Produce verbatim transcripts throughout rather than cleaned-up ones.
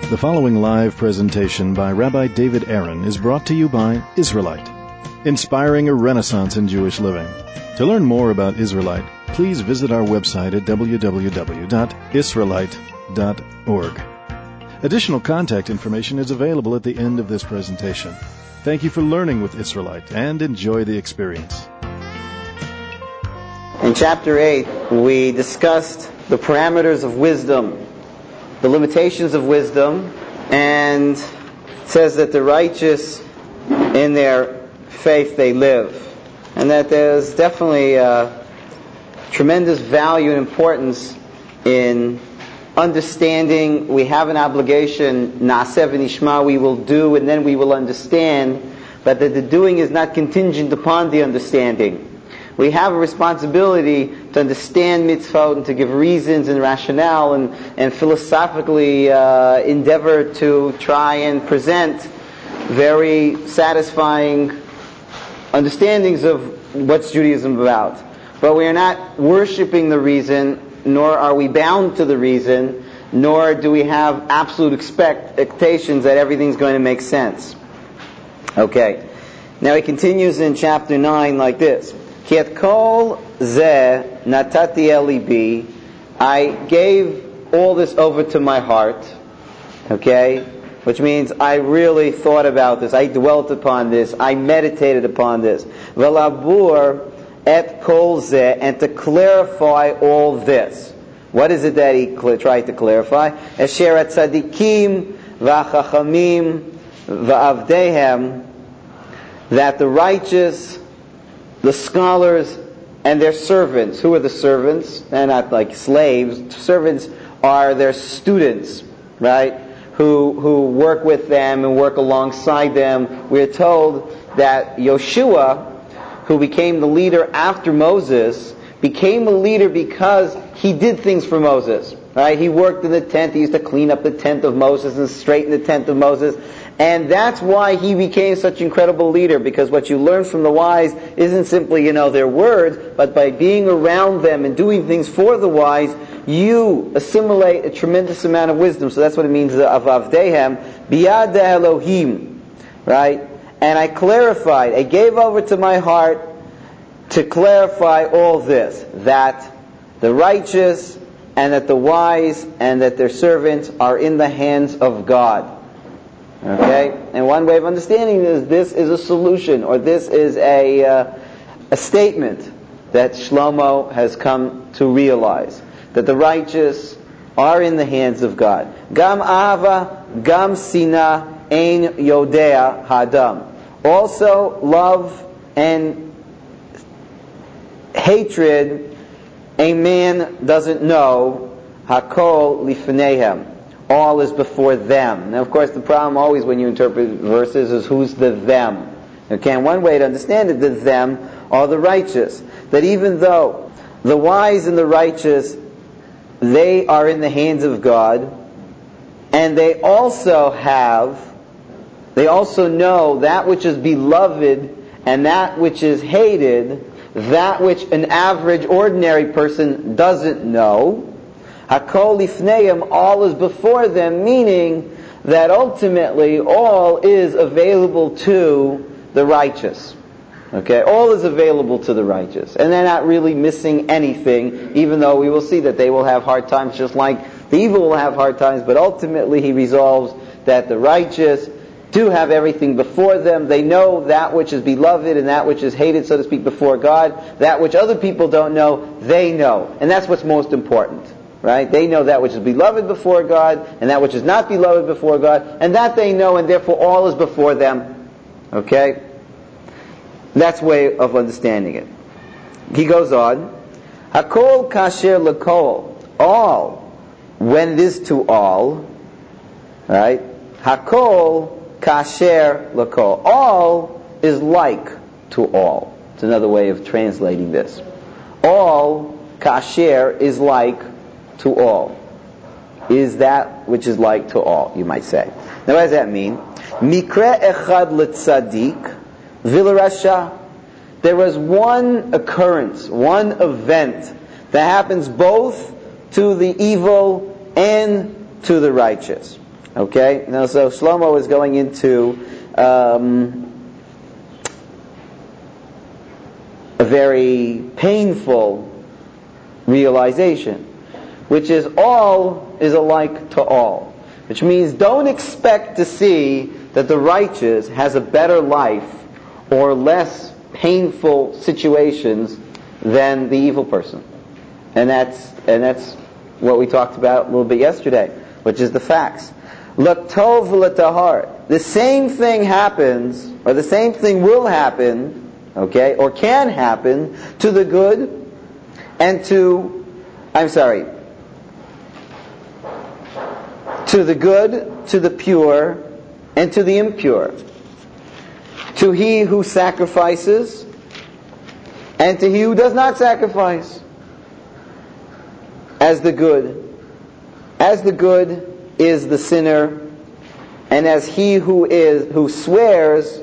The following live presentation by Rabbi David Aaron is brought to you by Israelite, inspiring a renaissance in Jewish living. To learn more about Israelite, please visit our website at w w w dot israelite dot org. Additional contact information is available at the end of this presentation. Thank you for learning with Israelite and enjoy the experience. In chapter eight, we discussed the parameters of wisdom, the limitations of wisdom, and it says that the righteous, in their faith, they live. And that there's definitely uh, tremendous value and importance in understanding we have an obligation, na'aseh v'nishma, we will do and then we will understand, but that the doing is not contingent upon the understanding. We have a responsibility to understand mitzvot and to give reasons and rationale and, and philosophically uh, endeavor to try and present very satisfying understandings of what's Judaism about. But we are not worshiping the reason, nor are we bound to the reason, nor do we have absolute expectations that everything's going to make sense. Okay. Now he continues in chapter nine like this. Ki et kol zeh natati el libi, I gave all this over to my heart, okay, which means I really thought about this, I dwelt upon this, I meditated upon this. V'labur et kol zeh, and to clarify all this. What is it that he cl- tried to clarify? Asher tzadikim v'achachamim v'avdehem, that the righteous, the scholars, and their servants. Who are the servants? They're not like slaves. Servants are their students, right? Who who work with them and work alongside them. We're told that Yoshua, who became the leader after Moses, became a leader because he did things for Moses. Right? He worked in the tent. He used to clean up the tent of Moses and straighten the tent of Moses. And that's why he became such an incredible leader, because what you learn from the wise isn't simply, you know, their words, but by being around them and doing things for the wise, you assimilate a tremendous amount of wisdom. So that's what it means of avdehem, biyad Elohim, right? And I clarified, I gave over to my heart to clarify all this, that the righteous and that the wise and that their servants are in the hands of God. Okay? And one way of understanding is this is a solution, or this is a uh, a statement that Shlomo has come to realize, that the righteous are in the hands of God. Gam ahava, gam sina, ein yodea hadam. Also, love and hatred, a man doesn't know. Hakol lifneihem. All is before them. Now, of course, the problem always when you interpret verses is who's the them. Okay, and one way to understand it, the them are the righteous. That even though the wise and the righteous, they are in the hands of God, and they also have, they also know that which is beloved and that which is hated, that which an average, ordinary person doesn't know. Hakol lifneim, all is before them, meaning that ultimately all is available to the righteous. Okay, all is available to the righteous, and they're not really missing anything, even though we will see that they will have hard times, just like the evil will have hard times. But ultimately, he resolves that the righteous do have everything before them. They know that which is beloved and that which is hated, so to speak, before God. That which other people don't know, they know, and that's what's most important. Right? They know that which is beloved before God and that which is not beloved before God, and that they know, and therefore all is before them. Okay? That's way of understanding it. He goes on, Hakol kasher l'kol, all, when it is to all, right? Hakol kasher l'kol, all is like to all. It's another way of translating this. All kasher is like to all. Is that which is like to all, you might say. Now what does that mean? Mikre echad l'tzadik v'l'rasha. There was one occurrence, one event that happens both to the evil and to the righteous. Okay? Now, so Shlomo is going into um, a very painful realization, which is all is alike to all. Which means don't expect to see that the righteous has a better life or less painful situations than the evil person. And that's and that's what we talked about a little bit yesterday, which is the facts. Latov latahar. The same thing happens, or the same thing will happen, okay, or can happen to the good and to, I'm sorry, to the good, to the pure, and to the impure. To he who sacrifices, and to he who does not sacrifice. As the good. As the good is the sinner, and as he who is who swears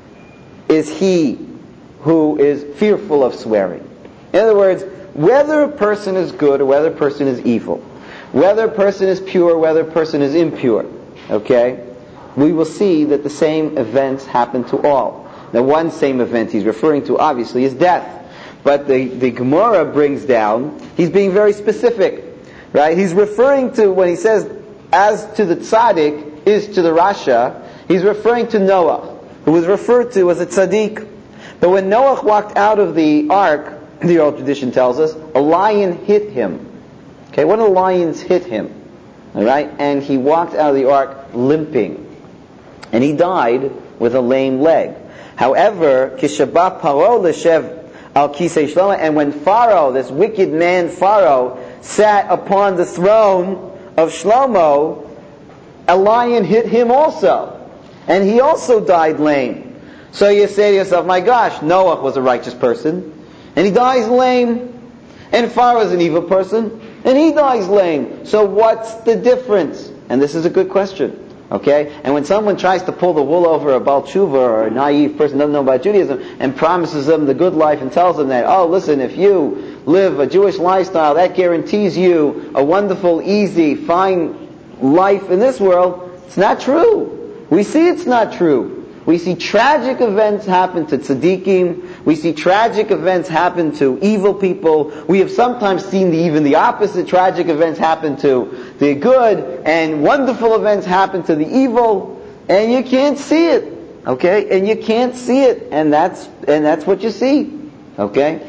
is he who is fearful of swearing. In other words, whether a person is good or whether a person is evil, whether a person is pure, whether a person is impure, okay, we will see that the same events happen to all. Now, one same event he's referring to, obviously, is death. But the, the Gemara brings down, he's being very specific, right? He's referring to, when he says, as to the tzaddik is to the rasha, he's referring to Noah, who was referred to as a tzaddik. But when Noah walked out of the ark, the old tradition tells us, a lion hit him. Okay, one of the lions hit him, all right, and he walked out of the ark limping, and he died with a lame leg. However, Kishabah Paro Leshev Al Kisei Shlomo, and when Pharaoh, this wicked man Pharaoh, sat upon the throne of Shlomo, a lion hit him also, and he also died lame. So you say to yourself, my gosh, Noah was a righteous person, and he dies lame, and Pharaoh is an evil person, and he dies lame. So what's the difference? And this is a good question. Okay? And when someone tries to pull the wool over a Baal Tshuva or a naive person who doesn't know about Judaism and promises them the good life and tells them that, oh, listen, if you live a Jewish lifestyle, that guarantees you a wonderful, easy, fine life in this world, it's not true. We see it's not true. We see tragic events happen to tzaddikim. We see tragic events happen to evil people. We have sometimes seen the, even the opposite tragic events happen to the good, and wonderful events happen to the evil, and you can't see it. Okay? And you can't see it, and that's and that's what you see. Okay?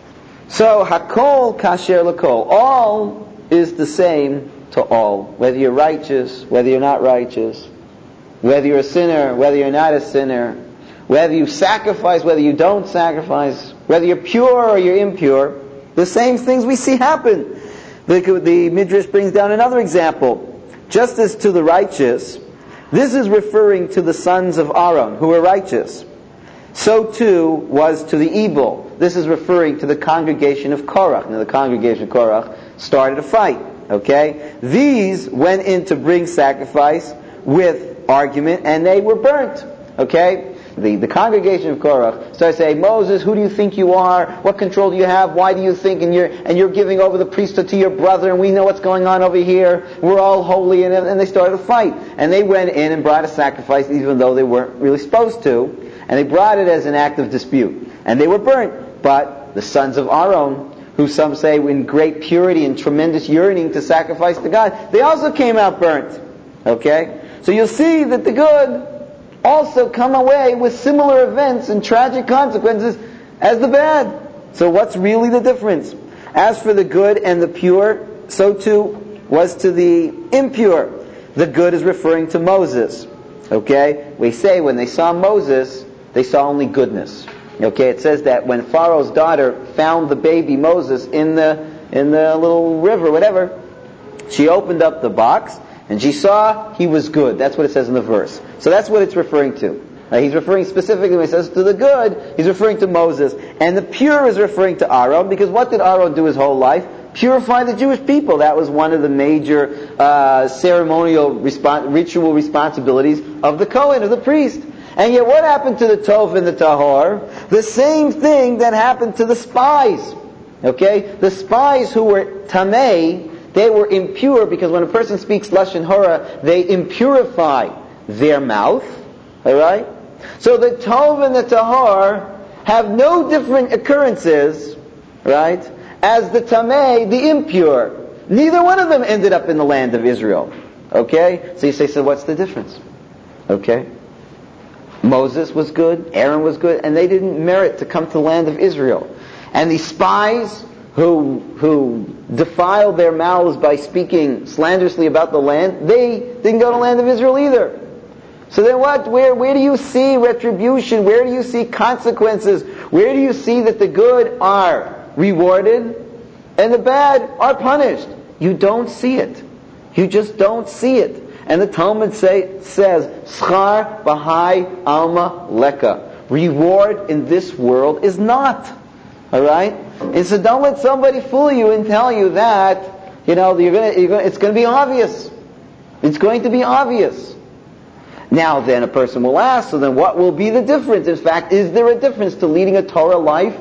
So hakol kasher lakol. All is the same to all. Whether you're righteous, whether you're not righteous, whether you're a sinner, whether you're not a sinner, whether you sacrifice, whether you don't sacrifice, whether you're pure or you're impure, the same things we see happen. The, the Midrash brings down another example. Just as to the righteous, this is referring to the sons of Aaron, who were righteous. So too was to the evil. This is referring to the congregation of Korach. Now the congregation of Korach started a fight. Okay? These went in to bring sacrifice with argument, and they were burnt. Okay? The, the congregation of Korach started saying, Moses, who do you think you are? What control do you have? Why do you think? And you're, and you're giving over the priesthood to your brother, and we know what's going on over here. We're all holy. And, and they started a fight. And they went in and brought a sacrifice, even though they weren't really supposed to. And they brought it as an act of dispute. And they were burnt. But the sons of Aaron, who some say in great purity and tremendous yearning to sacrifice to God, they also came out burnt. Okay? So you'll see that the good also come away with similar events and tragic consequences as the bad. So what's really the difference? As for the good and the pure, so too was to the impure. The good is referring to Moses. Okay? We say when they saw Moses, they saw only goodness. Okay? It says that when Pharaoh's daughter found the baby Moses in the in the little river, whatever, she opened up the box, and she saw he was good. That's what it says in the verse. So that's what it's referring to. Now, he's referring specifically, when he says to the good, he's referring to Moses. And the pure is referring to Aaron, because what did Aaron do his whole life? Purify the Jewish people. That was one of the major uh, ceremonial, respons- ritual responsibilities of the Kohen, of the priest. And yet what happened to the Tov and the Tahor? The same thing that happened to the spies. Okay? The spies who were Tamei, they were impure, because when a person speaks Lashon Hara, they impurify their mouth. Alright? So the Tov and the Tahor have no different occurrences, right, as the Tameh, the impure. Neither one of them ended up in the land of Israel. Okay? So you say, so what's the difference? Okay? Moses was good, Aaron was good, and they didn't merit to come to the land of Israel. And these spies who who defiled their mouths by speaking slanderously about the land, they didn't go to the land of Israel either. So then what? Where where do you see retribution? Where do you see consequences? Where do you see that the good are rewarded and the bad are punished? You don't see it. You just don't see it. And the Talmud say, says, Schar Bahai Alma Leka. Reward in this world is not. Alright? And so don't let somebody fool you and tell you that, you know, you're gonna, you're gonna, it's going to be obvious. It's going to be obvious. Now then a person will ask, so then what will be the difference? In fact, is there a difference to leading a Torah life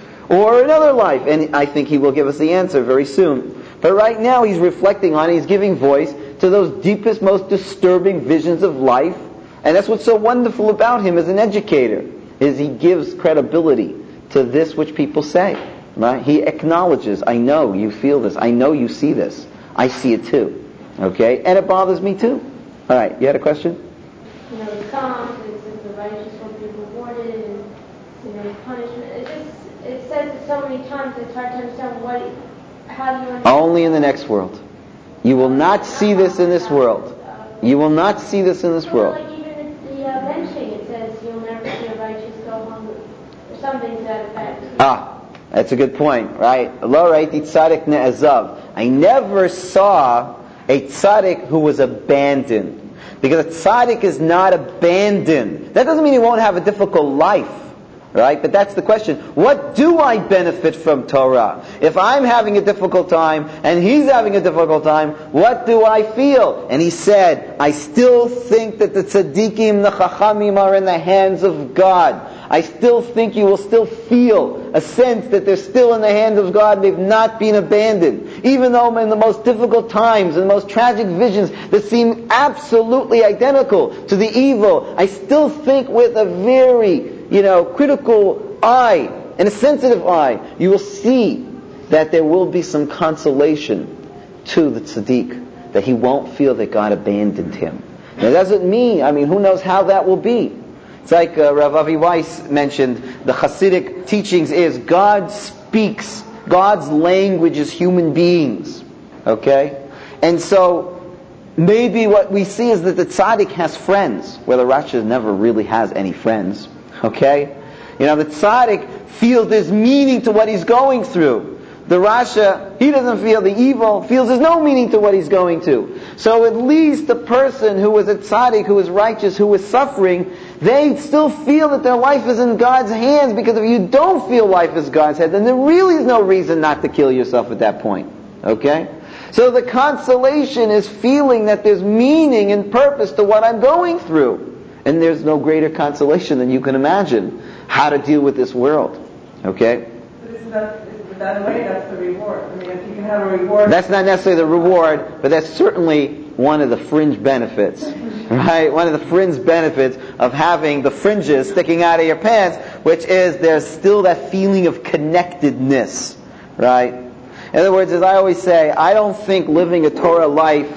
or another life? And I think he will give us the answer very soon. But right now he's reflecting on it, he's giving voice to those deepest, most disturbing visions of life. And that's what's so wonderful about him as an educator, is he gives credibility to this which people say. Right? He acknowledges, I know you feel this, I know you see this, I see it too. Okay? And it bothers me too. Alright, you had a question? You know, the Psalms, it says the righteous will be rewarded, and you know, punishment. It just it says it so many times it's hard to understand what. How do you understand? Only in the next world. You will not see this in this world. You will not see this in this world. Like even the uh, benching, it says you'll never see a righteous go hungry, or something to that effect. Ah, that's a good point, right? Lo raiti tzadik ne'ezav. I never saw a tzaddik who was abandoned. Because a tzaddik is not abandoned. That doesn't mean he won't have a difficult life. Right? But that's the question. What do I benefit from Torah? If I'm having a difficult time and he's having a difficult time, what do I feel? And he said, I still think that the tzaddikim, the chachamim are in the hands of God. I still think you will still feel a sense that they're still in the hands of God. They've not been abandoned. Even though in the most difficult times and the most tragic visions that seem absolutely identical to the evil, I still think with a very, you know, critical eye and a sensitive eye, you will see that there will be some consolation to the tzaddik, that he won't feel that God abandoned him. Now, that doesn't mean, I mean, who knows how that will be. It's like uh, Rav Avi Weiss mentioned, the Hasidic teachings is God speaks, God's language is human beings. Okay? And so, maybe what we see is that the tzaddik has friends, where the Rasha never really has any friends. Okay? You know, the tzaddik feels there's meaning to what he's going through. The Rasha, he doesn't feel the evil, feels there's no meaning to what he's going to. So at least the person who is a tzaddik, who is righteous, who is suffering, they still feel that their life is in God's hands, because if you don't feel life is God's hand, then there really is no reason not to kill yourself at that point. Okay? So the consolation is feeling that there's meaning and purpose to what I'm going through. And there's no greater consolation than you can imagine how to deal with this world. Okay? But isn't that, that way, that's the reward. I mean, if you can have a reward... That's not necessarily the reward, but that's certainly one of the fringe benefits. Right? One of the fringe benefits of having the fringes sticking out of your pants, which is there's still that feeling of connectedness. Right? In other words, as I always say, I don't think living a Torah life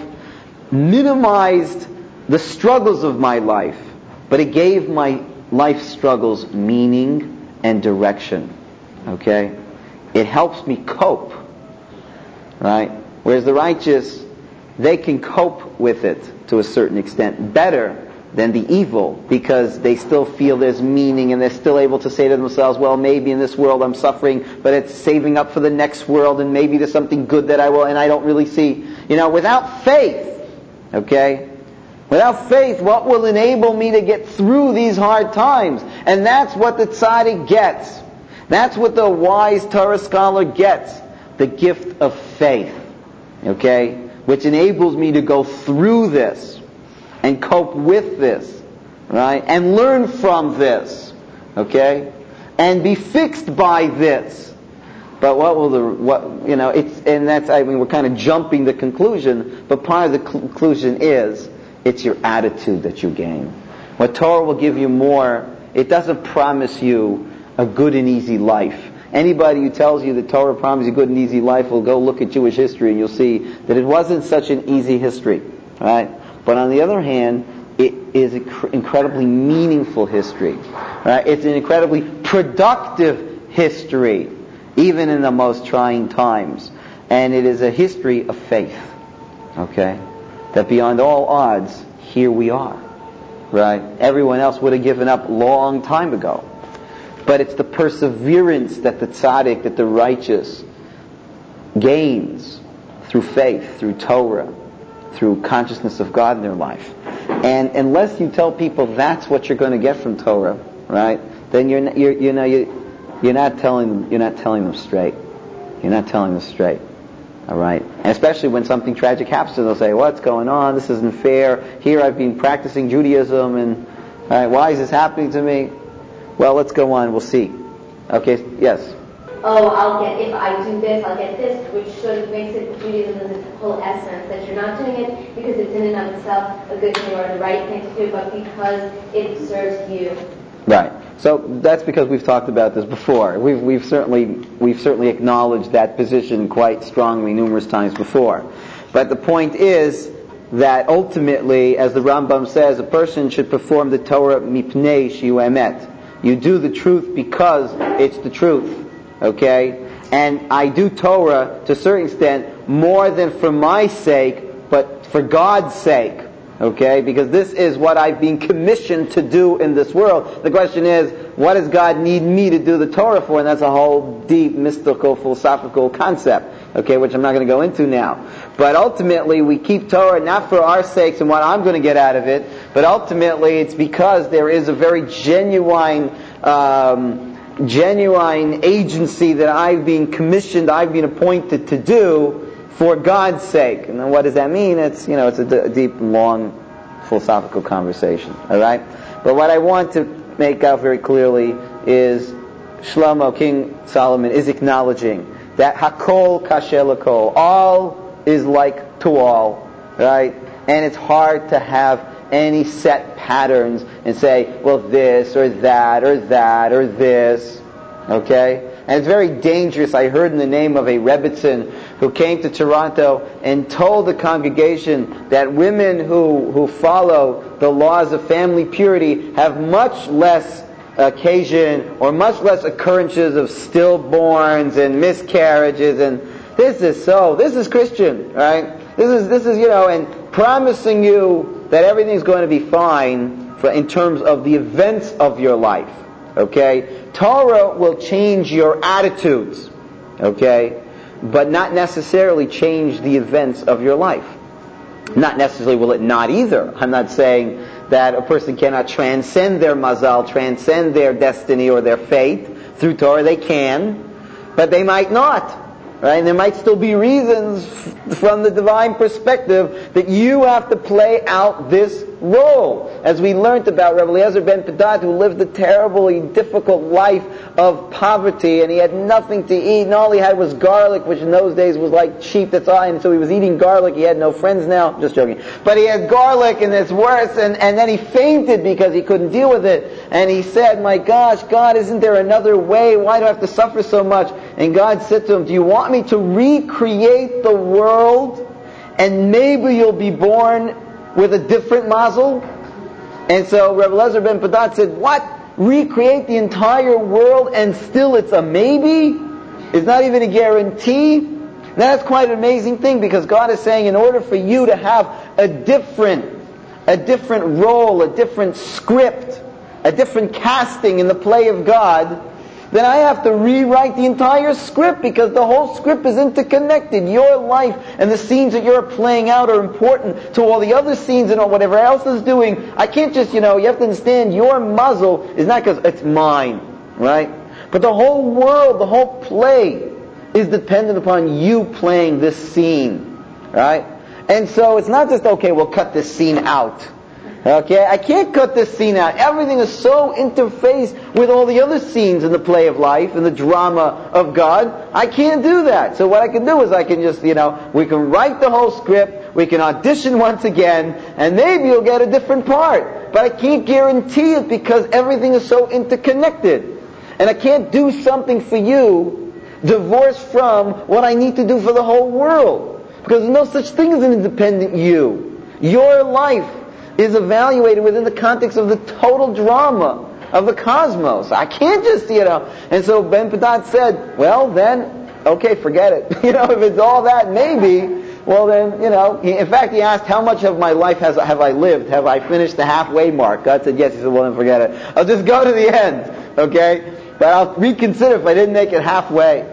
minimized the struggles of my life, but it gave my life struggles meaning and direction. Okay? It helps me cope. Right? Whereas the righteous, they can cope with it to a certain extent better than the evil, because they still feel there's meaning, and they're still able to say to themselves, well, maybe in this world I'm suffering, but it's saving up for the next world, and maybe there's something good that I will, and I don't really see. You know, without faith, okay, without faith, what will enable me to get through these hard times? And that's what the tzaddik gets. That's what the wise Torah scholar gets. The gift of faith. Okay? Which enables me to go through this and cope with this. Right? And learn from this. Okay? And be fixed by this. But what will the, what, you know, it's, and that's, I mean, we're kind of jumping the conclusion, but part of the conclusion is, it's your attitude that you gain. What Torah will give you more, it doesn't promise you a good and easy life. Anybody who tells you that Torah promises you a good and easy life will go look at Jewish history and you'll see that it wasn't such an easy history, right? But on the other hand, it is an incredibly meaningful history, right? It's an incredibly productive history, even in the most trying times. And it is a history of faith, okay? That beyond all odds, here we are, right? Everyone else would have given up long time ago. But it's the perseverance that the tzaddik, that the righteous, gains through faith, through Torah, through consciousness of God in their life. And unless you tell people that's what you're going to get from Torah, right? Then you're, you're you know you you're not telling them you're not telling them straight. You're not telling them straight. All right? And especially when something tragic happens to them, they'll say, "What's going on? This isn't fair. Here I've been practicing Judaism, and all right, why is this happening to me?" Well, let's go on. We'll see. Okay. Yes. Oh, I'll get, if I do this, I'll get this, which sort of makes it, Judaism is its whole essence, that you're not doing it because it's in and of itself a good thing or the right thing to do, but because it serves you. Right. So that's because we've talked about this before. We've we've certainly we've certainly acknowledged that position quite strongly numerous times before. But the point is that ultimately, as the Rambam says, a person should perform the Torah mipnei shiu emet. You do the truth because it's the truth. Okay? And I do Torah, to a certain extent, more than for my sake, but for God's sake. Okay? Because this is what I've been commissioned to do in this world. The question is, what does God need me to do the Torah for? And that's a whole deep, mystical, philosophical concept. Okay? Which I'm not going to go into now. But ultimately, we keep Torah not for our sakes and what I'm going to get out of it, but ultimately it's because there is a very genuine um, genuine agency that I've been commissioned, I've been appointed to do for God's sake. And then what does that mean? It's, you know, it's a, d- a deep, long philosophical conversation. All right? But what I want to make out very clearly is Shlomo, King Solomon, is acknowledging that hakol kasher lakol, all is like to all, right? And it's hard to have any set patterns and say, well, this or that or that or this, okay? And it's very dangerous. I heard in the name of a Rebbitzin who came to Toronto and told the congregation that women who, who follow the laws of family purity have much less occasion or much less occurrences of stillborns and miscarriages, and this is so, this is Christian, right? This is, this is, you know, and promising you that everything's going to be fine for, in terms of the events of your life, okay? Torah will change your attitudes, okay? But not necessarily change the events of your life. Not necessarily will it not either. I'm not saying that a person cannot transcend their mazal, transcend their destiny or their fate through Torah. They can, but they might not. Right? And there might still be reasons from the divine perspective that you have to play out this role. As we learned about Rebbe Eliezer ben Padat, who lived a terribly difficult life of poverty, and he had nothing to eat, and all he had was garlic, which in those days was like cheap, that's all, and so he was eating garlic. He had no friends now, just joking. But he had garlic, and it's worse, and, and then he fainted because he couldn't deal with it. And he said, my gosh, God, isn't there another way? Why do I have to suffer so much? And God said to him, do you want me to recreate the world, and maybe you'll be born with a different mazel? And so Rebbe Eliezer ben Padat said, what? Recreate the entire world and still it's a maybe? It's not even a guarantee? And that's quite an amazing thing, because God is saying, in order for you to have a different, a different role, a different script, a different casting in the play of God, then I have to rewrite the entire script, because the whole script is interconnected. Your life and the scenes that you're playing out are important to all the other scenes and all whatever else is doing. I can't just, you know, you have to understand your muzzle is not because it's mine, right? But the whole world, the whole play is dependent upon you playing this scene, right? And so it's not just, okay, we'll cut this scene out. Okay, I can't cut this scene out. Everything is so interfaced with all the other scenes in the play of life and the drama of God. I can't do that. So what I can do is I can just, you know, we can write the whole script, we can audition once again, and maybe you'll get a different part. But I can't guarantee it because everything is so interconnected. And I can't do something for you divorced from what I need to do for the whole world. Because there's no such thing as an independent you. Your life is evaluated within the context of the total drama of the cosmos. I can't just, you know. And so Ben Padat said, well then, okay, forget it. You know, if it's all that, maybe, well then, you know. He, in fact, he asked, how much of my life has have I lived? Have I finished the halfway mark? God said, yes. He said, well then forget it. I'll just go to the end, okay? But I'll reconsider if I didn't make it halfway.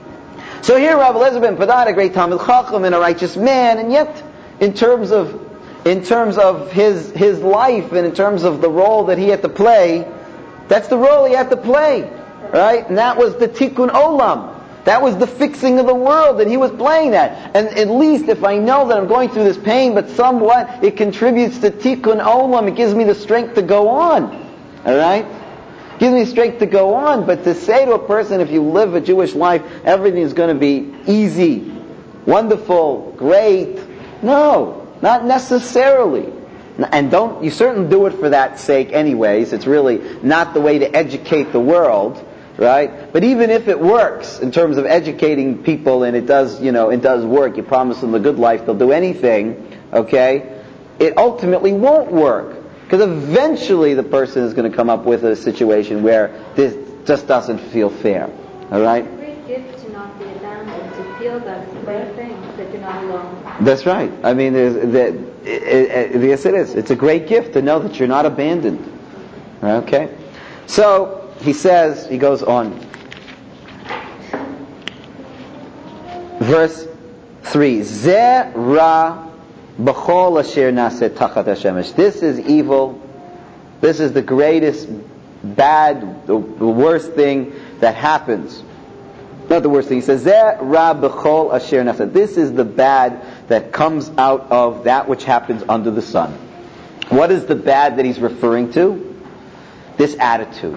So here, Rabbi Eliezer ben Padat, a great Talmid Chacham and a righteous man, and yet, in terms of in terms of his his life and in terms of the role that he had to play, that's the role he had to play, right? And that was the Tikkun Olam. That was the fixing of the world, that he was playing that. And at least if I know that I'm going through this pain, but somewhat it contributes to Tikkun Olam, it gives me the strength to go on. All right? It gives me strength to go on. But to say to a person, if you live a Jewish life, everything is going to be easy, wonderful, great. No. Not necessarily. And don't, you certainly do it for that sake anyways. It's really not the way to educate the world, right? But even if it works in terms of educating people, and it does, you know, it does work, you promise them the good life, they'll do anything, okay? It ultimately won't work. Because eventually the person is going to come up with a situation where this just doesn't feel fair. Alright? It's a great gift to not be abandoned, to feel that it's a great thing, that you're not alone. That's right. I mean, there's, there, it, it, it, yes it is. It's a great gift to know that you're not abandoned. Okay? So, he says, he goes on. Verse three. Ze ra b'chol asher naseh tachat hashemesh. This is evil. This is the greatest bad, the, the worst thing that happens. Not the worst thing. He says, Ze ra b'chol asher naseh. This is the bad that comes out of that which happens under the sun. What is the bad that he's referring to? This attitude.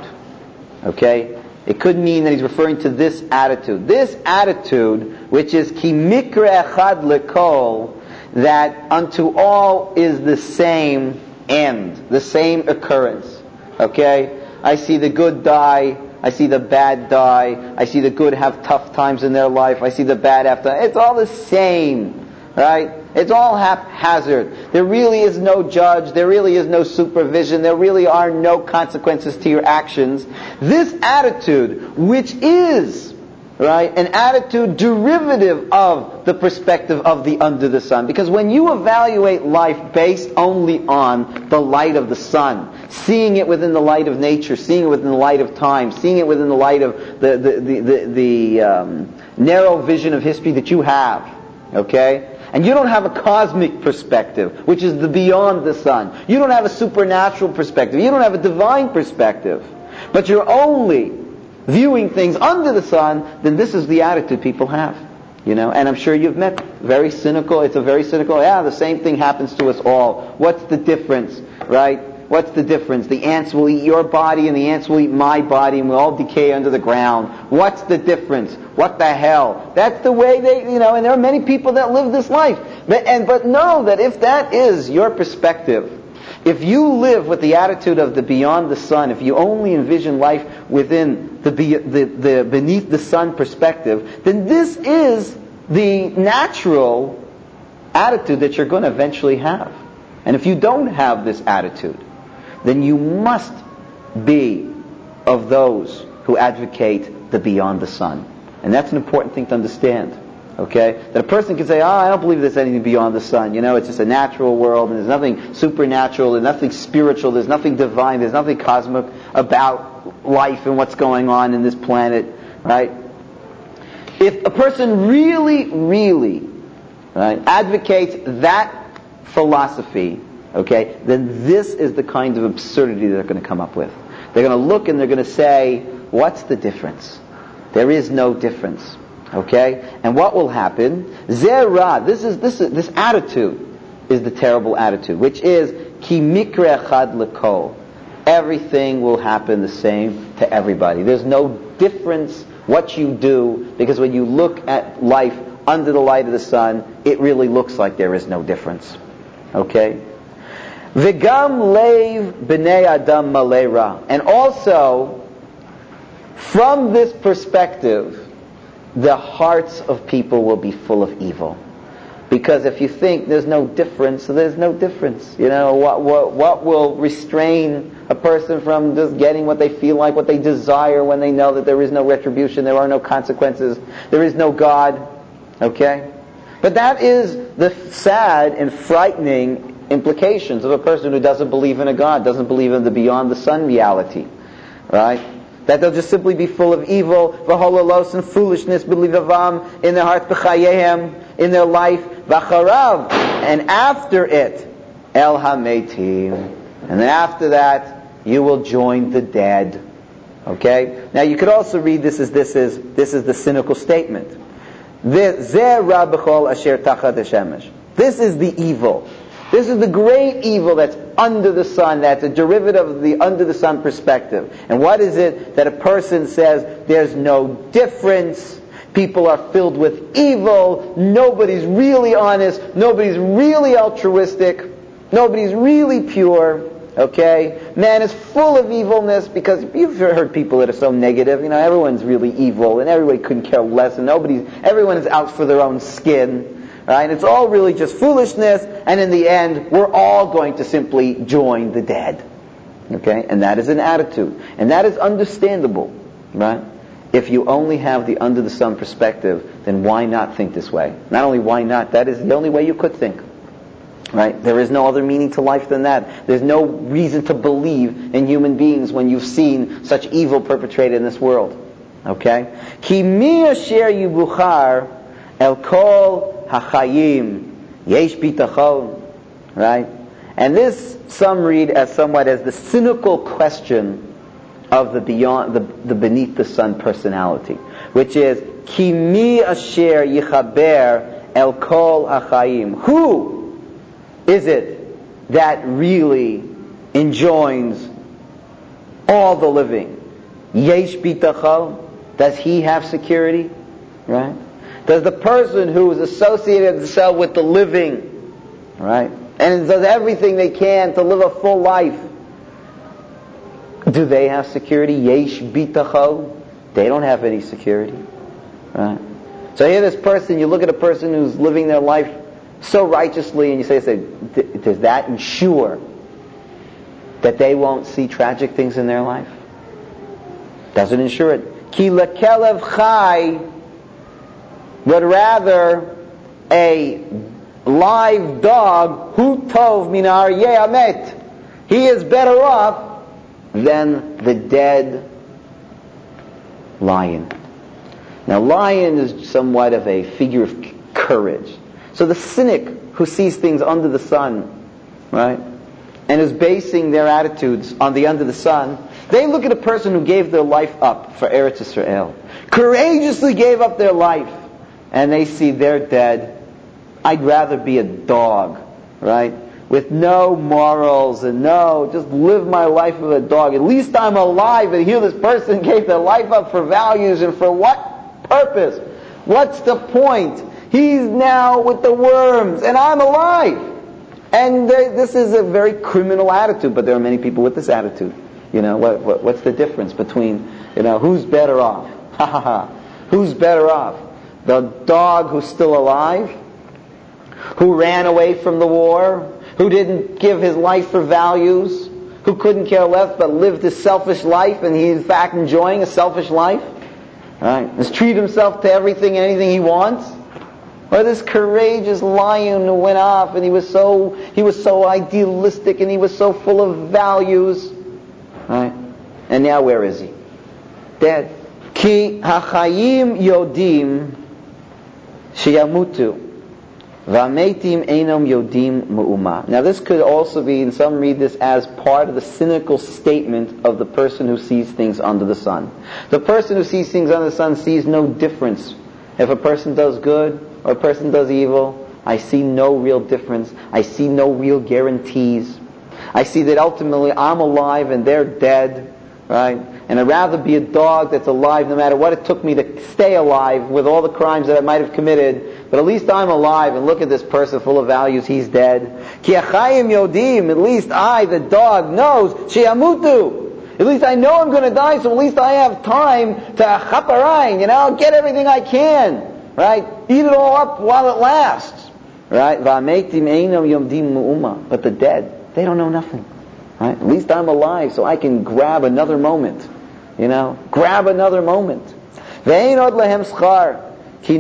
Okay? It could mean that he's referring to this attitude. This attitude, which is ki mikra echad lekol, that unto all is the same end, the same occurrence. Okay? I see the good die, I see the bad die, I see the good have tough times in their life, I see the bad have to, it's all the same, right? It's all haphazard. There really is no judge, there really is no supervision, there really are no consequences to your actions. This attitude, which is, right, an attitude derivative of the perspective of the under the sun. Because when you evaluate life based only on the light of the sun, seeing it within the light of nature, seeing it within the light of time, seeing it within the light of the the the, the, the um, narrow vision of history that you have, okay? And you don't have a cosmic perspective, which is the beyond the sun. You don't have a supernatural perspective. You don't have a divine perspective. But you're only viewing things under the sun, then this is the attitude people have. You know, and I'm sure you've met very cynical, it's a very cynical, yeah, the same thing happens to us all. What's the difference, right? What's the difference? The ants will eat your body and the ants will eat my body and we'll all decay under the ground. What's the difference? What the hell? That's the way they, you know, and there are many people that live this life. But, and, but know that if that is your perspective, if you live with the attitude of the beyond the sun, if you only envision life within the, the, the beneath the sun perspective, then this is the natural attitude that you're going to eventually have. And if you don't have this attitude, then you must be of those who advocate the beyond the sun. And that's an important thing to understand. Okay? That a person can say, oh, I don't believe there's anything beyond the sun. You know, it's just a natural world, and there's nothing supernatural, there's nothing spiritual, there's nothing divine, there's nothing cosmic about life and what's going on in this planet. Right? If a person really, really, right, advocates that philosophy, okay, then this is the kind of absurdity they're going to come up with. They're going to look and they're going to say, what's the difference? There is no difference. Okay? And what will happen? Zera, this is this is, this attitude is the terrible attitude, which is Ki mikra echad lekol. Everything will happen the same to everybody. There's no difference what you do, because when you look at life under the light of the sun, it really looks like there is no difference. Okay? V'gam leiv b'nei adam malei ra. And also, from this perspective, the hearts of people will be full of evil. Because if you think there's no difference, there's no difference. You know, what, what, what will restrain a person from just getting what they feel like, what they desire, when they know that there is no retribution, there are no consequences, there is no God? Okay? But that is the sad and frightening implications of a person who doesn't believe in a God, doesn't believe in the beyond the sun reality. Right? That they'll just simply be full of evil, v'hololos, and foolishness, b'livavam, in their hearts, b'chayehem, in their life, v'acharav, and after it, el hametim. And then after that, you will join the dead. Okay? Now you could also read this as this is this is the cynical statement. This is the evil. This is the great evil that's under the sun, that's a derivative of the under the sun perspective. And what is it? That a person says, there's no difference, people are filled with evil, nobody's really honest, nobody's really altruistic, nobody's really pure. Okay? Man is full of evilness, because you've heard people that are so negative, you know, everyone's really evil, and everybody couldn't care less, and nobody's, everyone is out for their own skin. Right? It's all really just foolishness, and in the end, we're all going to simply join the dead. Okay? And that is an attitude. And that is understandable. Right? If you only have the under the sun perspective, then why not think this way? Not only why not, that is the only way you could think. Right? There is no other meaning to life than that. There's no reason to believe in human beings when you've seen such evil perpetrated in this world. Okay? Ki mi asher yibuchar el kol hachayim yesh bitachon. Right? And this some read as somewhat as the cynical question of the beyond, the, the beneath the sun personality, which is ki mi asher yichaber el kol hachayim. Who is it that really enjoins all the living? Yesh bitachon. Does he have security? Right? Does the person who is associated himself with the living, right, and does everything they can to live a full life, do they have security? Yesh bitachon. They don't have any security. Right? So here this person, you look at a person who's living their life so righteously, and you say, say, does that ensure that they won't see tragic things in their life? Doesn't ensure it. Ki lekelev chai, but rather a live dog, hu tov min aryeh amet, he is better off than the dead lion. Now, lion is somewhat of a figure of courage. So the cynic who sees things under the sun, right, and is basing their attitudes on the under the sun, they look at a person who gave their life up for Eretz Yisrael, courageously gave up their life, and they see they're dead. I'd rather be a dog, right, with no morals and no, just live my life of a dog. At least I'm alive, and here this person gave their life up for values, and for what purpose? What's the point? He's now with the worms, and I'm alive. And they, this is a very criminal attitude, but there are many people with this attitude. You know, what, what, what's the difference between, you know, who's better off? Ha ha ha. Who's better off? The dog who's still alive, who ran away from the war, who didn't give his life for values, who couldn't care less but lived a selfish life, and he's in fact enjoying a selfish life, right? Has treated himself to everything and anything he wants. Or this courageous lion who went off, and he was so he was so idealistic, and he was so full of values, right? And now where is he? Dead. Ki hachayim yodim sheyamutu v'ametim einom yodim mu'uma. Now this could also be, and some read this as part of the cynical statement of the person who sees things under the sun. The person who sees things under the sun sees no difference. If a person does good or a person does evil, I see no real difference. I see no real guarantees. I see that ultimately I'm alive and they're dead, right? And I'd rather be a dog that's alive no matter what it took me to stay alive with all the crimes that I might have committed. But at least I'm alive, and look at this person full of values, he's dead. Ki achayim yodim, at least I, the dog, knows, sheyamutu. At least I know I'm going to die, so at least I have time to chaparain, you know, get everything I can, right? Eat it all up while it lasts, right? Va'ameitim einam yomdim mu'uma. But the dead, they don't know nothing, right? At least I'm alive, so I can grab another moment, you know, grab another moment. Ve'ein od lehem schar. And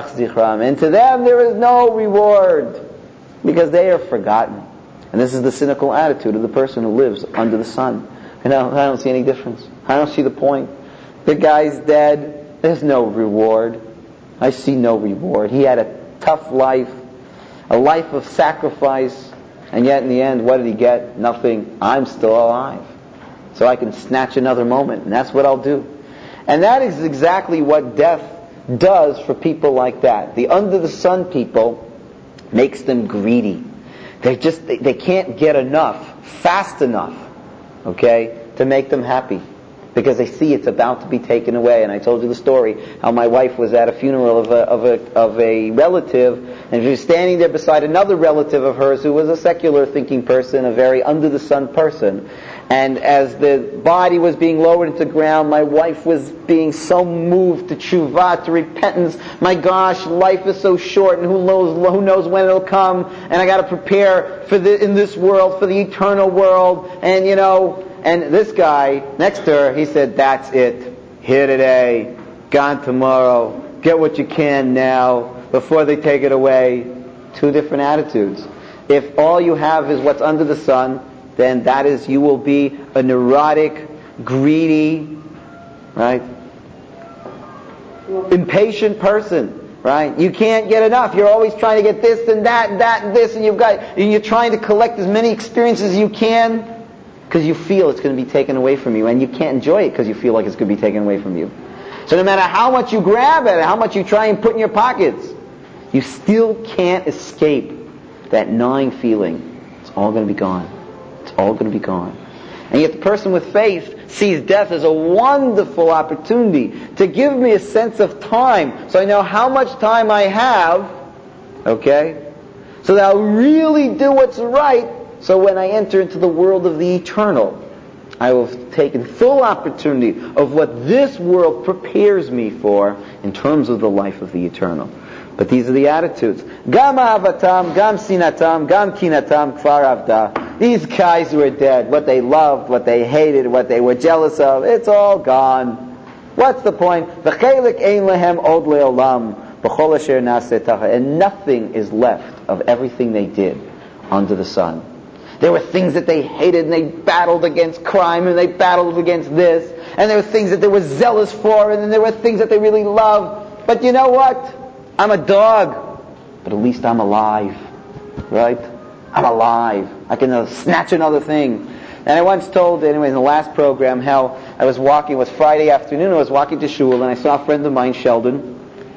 to them there is no reward because they are forgotten. And this is the cynical attitude of the person who lives under the sun. You know, I don't see any difference. I don't see the point. The guy's dead. There's no reward. I see no reward. He had a tough life, a life of sacrifice, and yet in the end, what did he get? Nothing. I'm still alive. So I can snatch another moment, and that's what I'll do. And that is exactly what death does for people like that. The under the sun people makes them greedy. They just they, they can't get enough fast enough, okay, to make them happy, because they see it's about to be taken away. And I told you the story how my wife was at a funeral of a of a of a relative, and she was standing there beside another relative of hers who was a secular thinking person, a very under the sun person. And as the body was being lowered into the ground, my wife was being so moved to tshuva, to repentance. My gosh, life is so short, and who knows, who knows when it'll come. And I got to prepare for the in this world, for the eternal world. And you know, and this guy next to her, he said, "That's it. Here today, gone tomorrow. Get what you can now before they take it away." Two different attitudes. If all you have is what's under the sun, then that is, you will be a neurotic, greedy, right, impatient person, right? You can't get enough. You're always trying to get this and that and that and this, and you've got, and you're trying to collect as many experiences as you can because you feel it's going to be taken away from you, and you can't enjoy it because you feel like it's going to be taken away from you. So no matter how much you grab at it, how much you try and put in your pockets, you still can't escape that gnawing feeling. It's all going to be gone. It's all going to be gone. And yet the person with faith sees death as a wonderful opportunity to give me a sense of time, so I know how much time I have, okay, so that I'll really do what's right, so when I enter into the world of the eternal, I will have taken full opportunity of what this world prepares me for in terms of the life of the eternal. But these are the attitudes. Gam ahavatam, gam sinatam, gam kinatam, kfar avda. These guys who are dead, what they loved, what they hated, what they were jealous of, it's all gone. What's the point? V'chelik ein lehem od leolam, b'chol asher naseh tacha. And nothing is left of everything they did under the sun. There were things that they hated, and they battled against crime, and they battled against this, and there were things that they were zealous for, and then there were things that they really loved. But you know what? I'm a dog, but at least I'm alive, right? I'm alive. I can uh, snatch another thing. And I once told, anyway, in the last program, how I was walking, it was Friday afternoon, I was walking to shul, and I saw a friend of mine, Sheldon,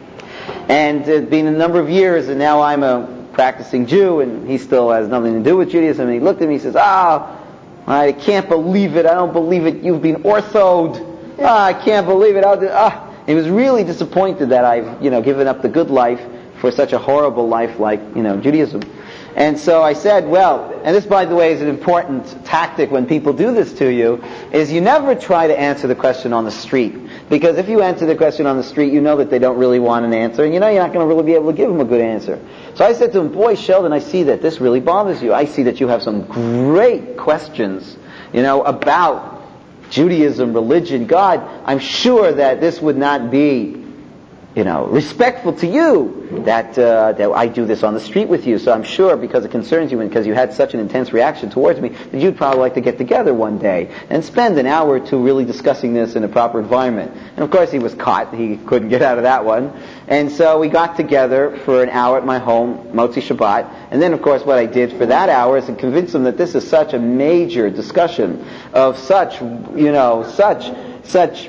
and it had been a number of years, and now I'm a practicing Jew, and he still has nothing to do with Judaism, and he looked at me, he says, ah, I can't believe it, I don't believe it, you've been orthoed, ah, I can't believe it, I'll do, ah. He was really disappointed that I've, you know, given up the good life for such a horrible life like, you know, Judaism. And so I said, well, and this, by the way, is an important tactic when people do this to you, is you never try to answer the question on the street. Because if you answer the question on the street, you know that they don't really want an answer, and you know you're not going to really be able to give them a good answer. So I said to him, boy, Sheldon, I see that this really bothers you. I see that you have some great questions, you know, about Judaism, religion, God. I'm sure that this would not be, you know, respectful to you that uh, that I do this on the street with you. So I'm sure, because it concerns you and because you had such an intense reaction towards me, that you'd probably like to get together one day and spend an hour or two really discussing this in a proper environment. And of course he was caught. He couldn't get out of that one. And so we got together for an hour at my home, Motzi Shabbat. And then of course what I did for that hour is to convince him that this is such a major discussion of such, you know, such, such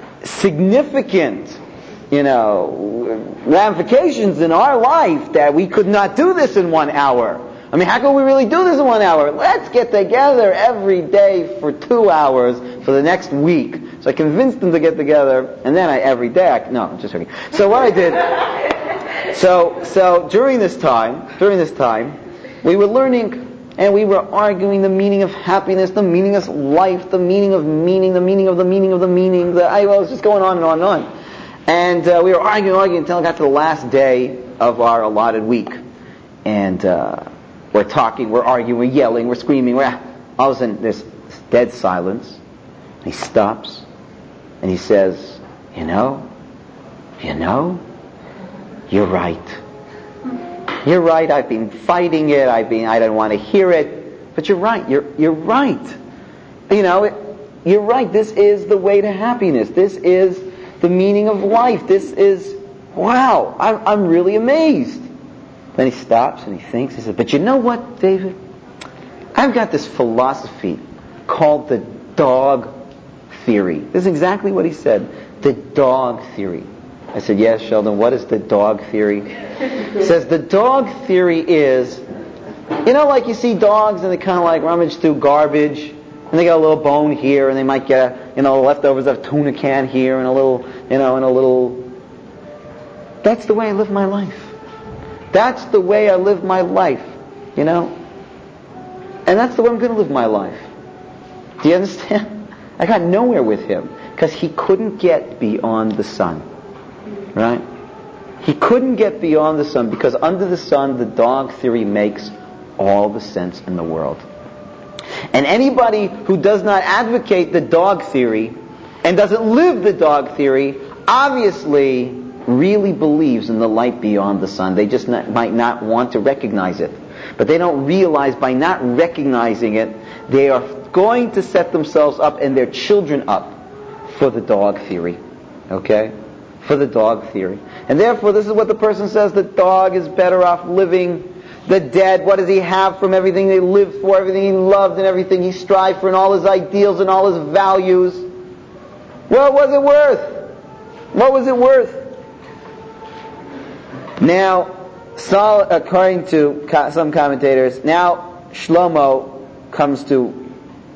significant, you know, ramifications in our life that we could not do this in one hour. I mean, how can we really do this in one hour? Let's get together every day for two hours for the next week. So I convinced them to get together, and then I, every day, I, no, just joking. So what I did, so, so during this time, during this time, we were learning, and we were arguing the meaning of happiness, the meaning of life, the meaning of meaning, the meaning of the meaning of the meaning. The, I was just going on and on and on. And uh, we were arguing, arguing until I got to the last day of our allotted week. And uh, we're talking, we're arguing, we're yelling, we're screaming. We're, all of a sudden, there's dead silence. He stops, and he says, you know, you know, you're right. You're right, I've been fighting it, I've been, I don't want to hear it, but you're right, you're, you're right. You know, it, you're right, this is the way to happiness. This is the meaning of life. This is, wow, I'm, I'm really amazed. Then he stops and he thinks, he says, but you know what, David? I've got this philosophy called the dog theory. This is exactly what he said, the dog theory. I said, yes, Sheldon, what is the dog theory? He says, the dog theory is, you know, like you see dogs and they kind of like rummage through garbage, and they get a little bone here, and they might get, a, you know, leftovers of tuna can here, and a little, you know, and a little... That's the way I live my life. That's the way I live my life, you know? And that's the way I'm going to live my life. Do you understand? I got nowhere with him, because he couldn't get beyond the sun. Right? He couldn't get beyond the sun, because under the sun, the dog theory makes all the sense in the world. And anybody who does not advocate the dog theory and doesn't live the dog theory obviously really believes in the light beyond the sun. They just not, might not want to recognize it. But they don't realize by not recognizing it, they are going to set themselves up and their children up for the dog theory. Okay? For the dog theory. And therefore, this is what the person says, the dog is better off living. The dead, what does he have from everything he lived for, everything he loved and everything he strived for, and all his ideals and all his values? What was it worth? What was it worth? Now, Saul, according to some commentators, now Shlomo comes to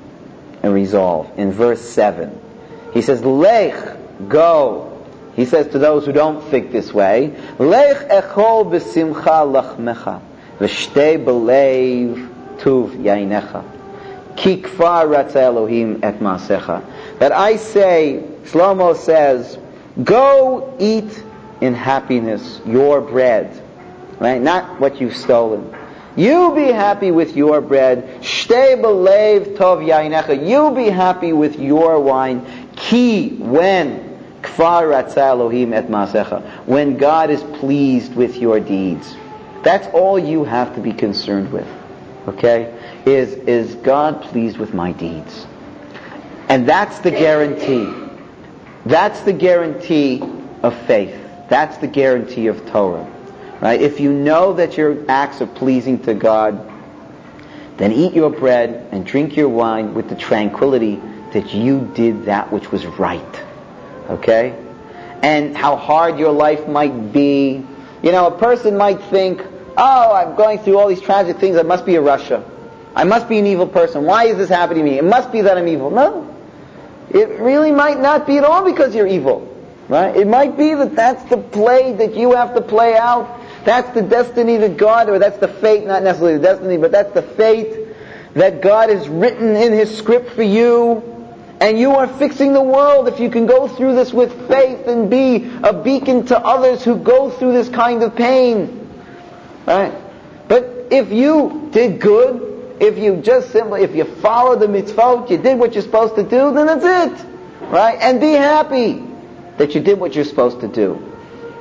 a resolve in verse seven. He says, Lech, go. He says to those who don't think this way, Lech echol b'simcha lachmecha, v'shtei b'leiv tuv yainecha, ki kfar ratzah Elohim et maasecha. That I say, Shlomo says, go eat in happiness your bread, right? Not what you've stolen. You be happy with your bread. Shtei b'leiv tov yainecha. You be happy with your wine. Ki, when? Kfar ratzah Elohim et maasecha. When God is pleased with your deeds. That's all you have to be concerned with. Okay? Is, is God pleased with my deeds? And that's the guarantee. That's the guarantee of faith. That's the guarantee of Torah. Right? If you know that your acts are pleasing to God, then eat your bread and drink your wine with the tranquility that you did that which was right. Okay? And how hard your life might be. You know, a person might think, oh, I'm going through all these tragic things, I must be a Rasha. I must be an evil person. Why is this happening to me? It must be that I'm evil. No. It really might not be at all because you're evil. Right? It might be that that's the play that you have to play out. That's the destiny that God, or that's the fate, not necessarily the destiny, but that's the fate that God has written in His script for you. And you are fixing the world if you can go through this with faith and be a beacon to others who go through this kind of pain. Right? But if you did good, if you just simply, if you followed the mitzvot, you did what you're supposed to do, then that's it. Right? And be happy that you did what you're supposed to do.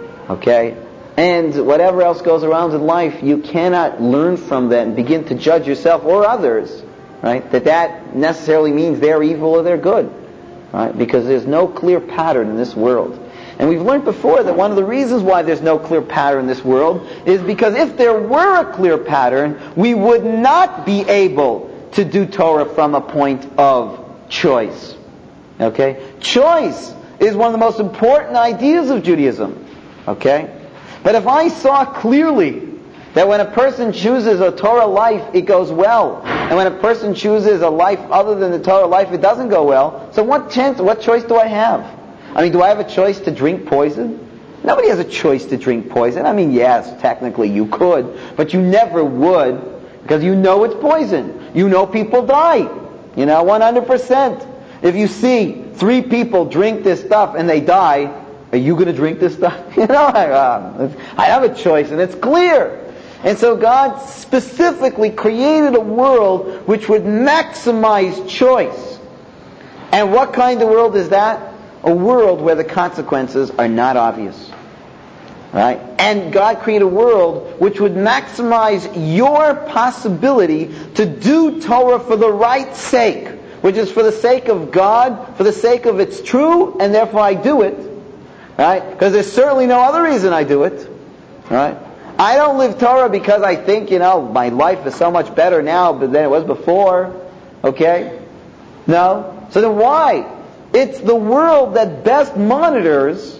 Okay? And whatever else goes around in life, you cannot learn from that and begin to judge yourself or others. Right? That that necessarily means they're evil or they're good. Right? Because there's no clear pattern in this world. And we've learned before that one of the reasons why there's no clear pattern in this world is because if there were a clear pattern, we would not be able to do Torah from a point of choice. Okay? Choice is one of the most important ideas of Judaism. Okay? But if I saw clearly That when a person chooses a Torah life, it goes well. And when a person chooses a life other than the Torah life, it doesn't go well. So what chance, what choice do I have? I mean, do I have a choice to drink poison? Nobody has a choice to drink poison. I mean, yes, technically you could, but you never would, because you know it's poison. You know people die. You know, one hundred percent. If you see three people drink this stuff and they die, are you going to drink this stuff? You know, I, uh, I have a choice, and it's clear. And so God specifically created a world which would maximize choice. And what kind of world is that? A world where the consequences are not obvious. Right? And God created a world which would maximize your possibility to do Torah for the right sake, which is for the sake of God, for the sake of it's true, and therefore I do it. Right? Because there's certainly no other reason I do it. Right? I don't live Torah because I think, you know, my life is so much better now than it was before. Okay? No? So then why? It's the world that best monitors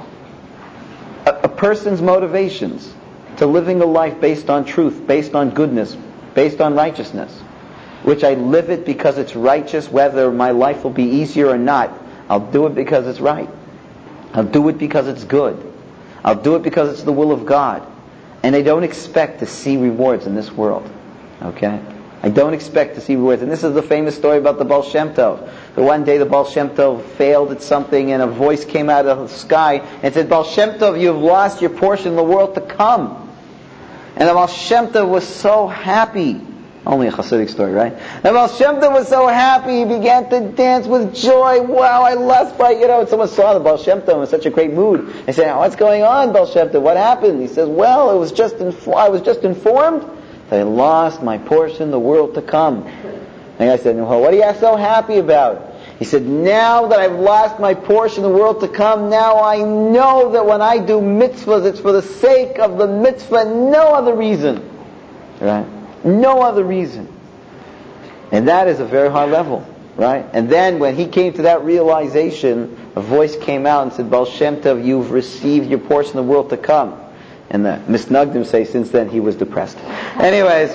a, a person's motivations to living a life based on truth, based on goodness, based on righteousness. Which I live it because it's righteous, whether my life will be easier or not. I'll do it because it's right. I'll do it because it's good. I'll do it because it's the will of God. And I don't expect to see rewards in this world. Okay? I don't expect to see rewards. And this is the famous story about the Baal Shem Tov. The one day the Baal Shem Tov failed at something and a voice came out of the sky and said, Baal Shem Tov, you have lost your portion in the world to come. And the Baal Shem Tov was so happy. Only a Hasidic story, right? And Baal Shem Tov was so happy, he began to dance with joy. Wow, I lost my, you know, and someone saw the Baal Shem Tov in such a great mood. They said, what's going on, Baal Shem Tov? What happened? He says, well, it was just info- I was just informed that I lost my portion in the world to come. And I said, well, what are you so happy about? He said, now that I've lost my portion in the world to come, now I know that when I do mitzvahs, it's for the sake of the mitzvah, no other reason. Right? No other reason. And that is a very high level, right? And then when he came to that realization, a voice came out and said, Baal Shem Tov, you've received your portion of the world to come. And the Misnagdim say since then he was depressed. Anyways,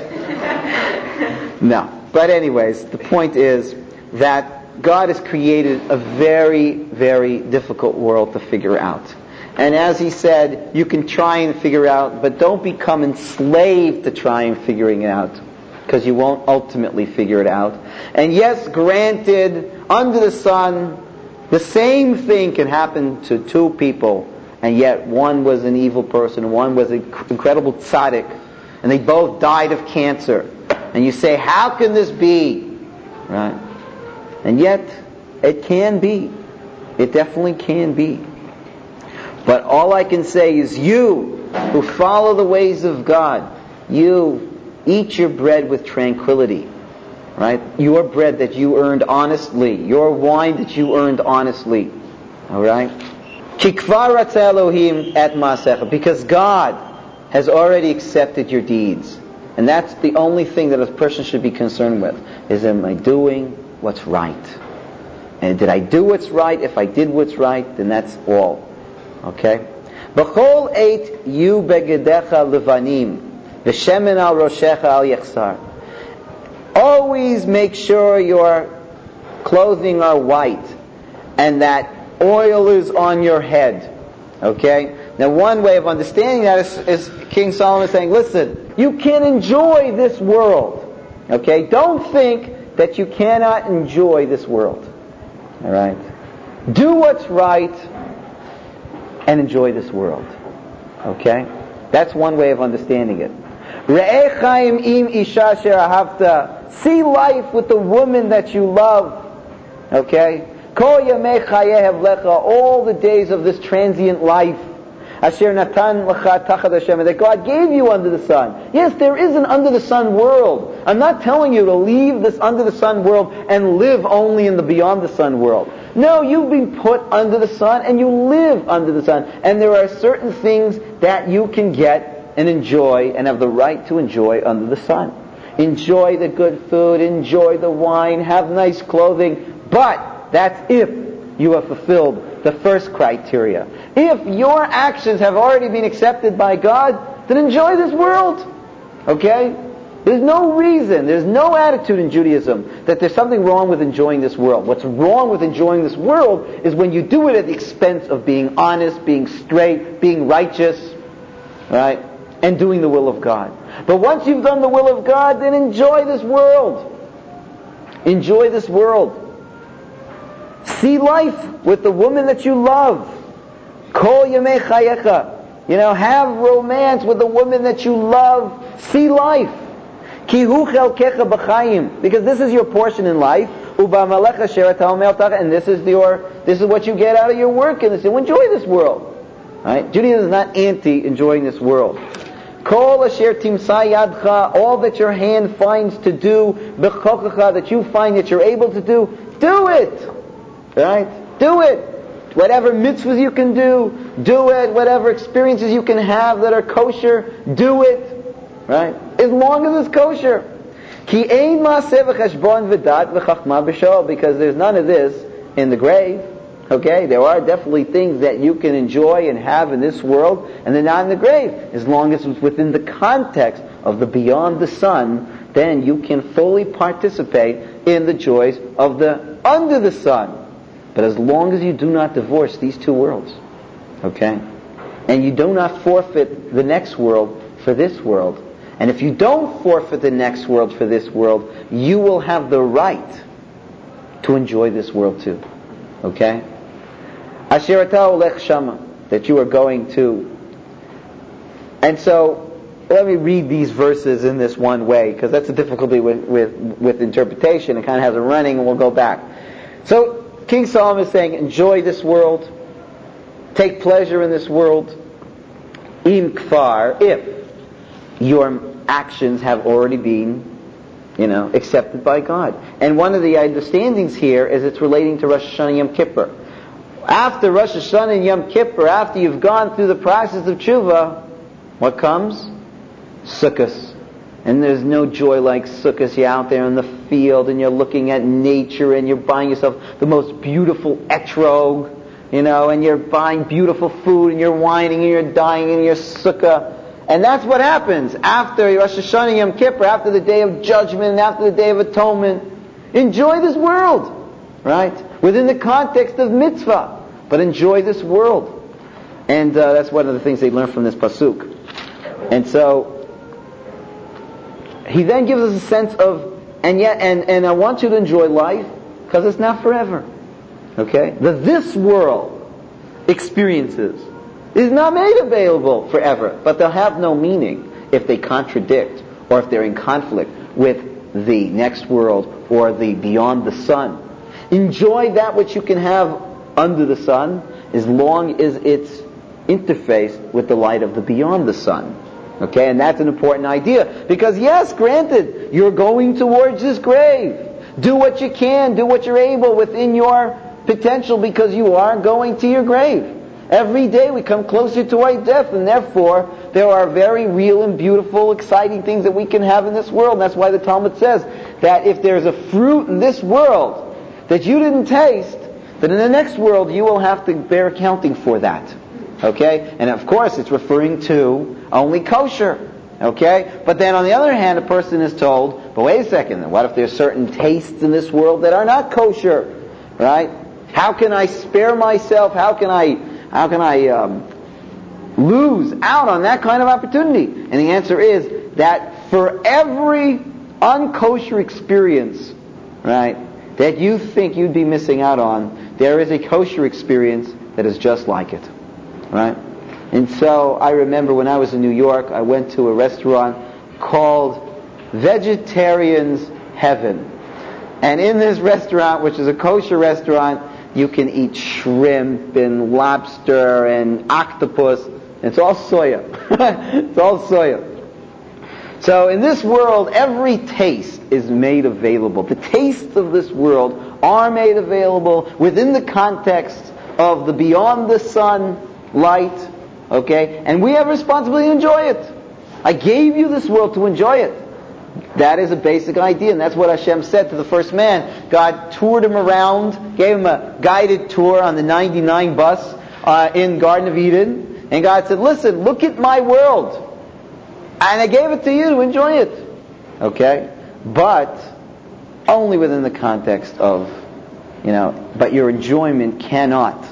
no. But anyways, the point is that God has created a very, very difficult world to figure out. And as he said, you can try and figure out, but don't become enslaved to try and figuring it out, because you won't ultimately figure it out. And yes, granted, under the sun, the same thing can happen to two people, and yet one was an evil person, one was an incredible tzaddik, and they both died of cancer. And you say, how can this be? Right? And yet, it can be. It definitely can be. But all I can say is you who follow the ways of God, you eat your bread with tranquility. Right? Your bread that you earned honestly. Your wine that you earned honestly. Alright? Because God has already accepted your deeds. And that's the only thing that a person should be concerned with. Is, am I doing what's right? And did I do what's right? If I did what's right, then that's all. Okay? B'chol eit yu begedecha levanim, v'shemen al roshecha al yechsar. Always make sure your clothing are white, and that oil is on your head. Okay? Now one way of understanding that is, is King Solomon saying, listen, you can enjoy this world. Okay? Don't think that you cannot enjoy this world. Alright? Do what's right, and enjoy this world. Okay? That's one way of understanding it. Re'eh chaim im isha asher ahavta. See life with the woman that you love. Okay? Kol yamei chayev lecha. All the days of this transient life. Asher natan lecha tachad Hashem. That God gave you under the sun. Yes, there is an under the sun world. I'm not telling you to leave this under the sun world and live only in the beyond the sun world. No, you've been put under the sun and you live under the sun. And there are certain things that you can get and enjoy and have the right to enjoy under the sun. Enjoy the good food, enjoy the wine, have nice clothing. But that's if you have fulfilled the first criteria. If your actions have already been accepted by God, then enjoy this world. Okay? There's no reason, there's no attitude in Judaism that there's something wrong with enjoying this world. What's wrong with enjoying this world is when you do it at the expense of being honest, being straight, being righteous, right? And doing the will of God. But once you've done the will of God, then enjoy this world. Enjoy this world. See life with the woman that you love. Kol yamei chayecha. You know, have romance with the woman that you love. See life. Ki hu chelkecha b'chayim. Because this is your portion in life. Uba'amalecha sheret ha'omer tacha. And this is your, this is what you get out of your work. And so enjoy this world. Right? Judaism is not anti enjoying this world. Kol asher timsa yadcha, all that your hand finds to do, b'chochacha, that you find that you're able to do, do it! Right? Do it! Whatever mitzvahs you can do, do it. Whatever experiences you can have that are kosher, do it. Right? As long as it's kosher. Ki ein ma'aseh v'cheshbon v'dat v'chachma b'shol, because there's none of this in the grave. Okay, there are definitely things that you can enjoy and have in this world, and they're not in the grave. As long as it's within the context of the beyond the sun, then you can fully participate in the joys of the under the sun. But as long as you do not divorce these two worlds, okay, and you do not forfeit the next world for this world, and if you don't forfeit the next world for this world, you will have the right to enjoy this world too. Okay? Asher ata olech shama, that you are going to. And so, let me read these verses in this one way, because that's a difficulty with, with, with interpretation. It kind of has a running, and we'll go back. So, King Solomon is saying, enjoy this world, take pleasure in this world, im kfar, if your actions have already been, you know, accepted by God. And one of the understandings here is it's relating to Rosh Hashanah and Yom Kippur. After Rosh Hashanah and Yom Kippur, after you've gone through the process of tshuva, what comes? Sukkot. And there's no joy like Sukkot. You're out there in the field and you're looking at nature and you're buying yourself the most beautiful etrog, you know, and you're buying beautiful food and you're whining and you're dying in your sukkah. And that's what happens after Rosh Hashanah and Yom Kippur, after the Day of Judgment and after the Day of Atonement. Enjoy this world, right? Within the context of mitzvah. But enjoy this world. And uh, that's one of the things they learn from this pasuk. And so, he then gives us a sense of, and yet, and, and I want you to enjoy life, because it's not forever. Okay? The this world experiences is not made available forever, but they'll have no meaning if they contradict or if they're in conflict with the next world or the beyond the sun. Enjoy that which you can have under the sun as long as it's interfaced with the light of the beyond the sun. Okay, and that's an important idea, because yes, granted, you're going towards this grave. Do what you can, do what you're able within your potential, because you are going to your grave. Every day we come closer to our death, and therefore there are very real and beautiful, exciting things that we can have in this world. And that's why the Talmud says that if there's a fruit in this world that you didn't taste, then in the next world you will have to bear accounting for that. Okay? And of course it's referring to only kosher. Okay? But then on the other hand, a person is told, but wait a second, what if there's certain tastes in this world that are not kosher? Right? How can I spare myself? How can I, how can I um, lose out on that kind of opportunity? And the answer is that for every unkosher experience, right, that you think you'd be missing out on, there is a kosher experience that is just like it. Right? And so I remember when I was in New York, I went to a restaurant called Vegetarian's Heaven. And in this restaurant, which is a kosher restaurant, you can eat shrimp and lobster and octopus. It's all soya. It's all soya. So in this world, every taste is made available. The tastes of this world are made available within the context of the beyond the sun light. Okay? And we have a responsibility to enjoy it. I gave you this world to enjoy it. That is a basic idea, and that's what Hashem said to the first man. God toured him around, gave him a guided tour on the ninety-nine bus uh, in Garden of Eden, and God said, listen, look at my world. And I gave it to you to enjoy it. Okay? But only within the context of, you know, but your enjoyment cannot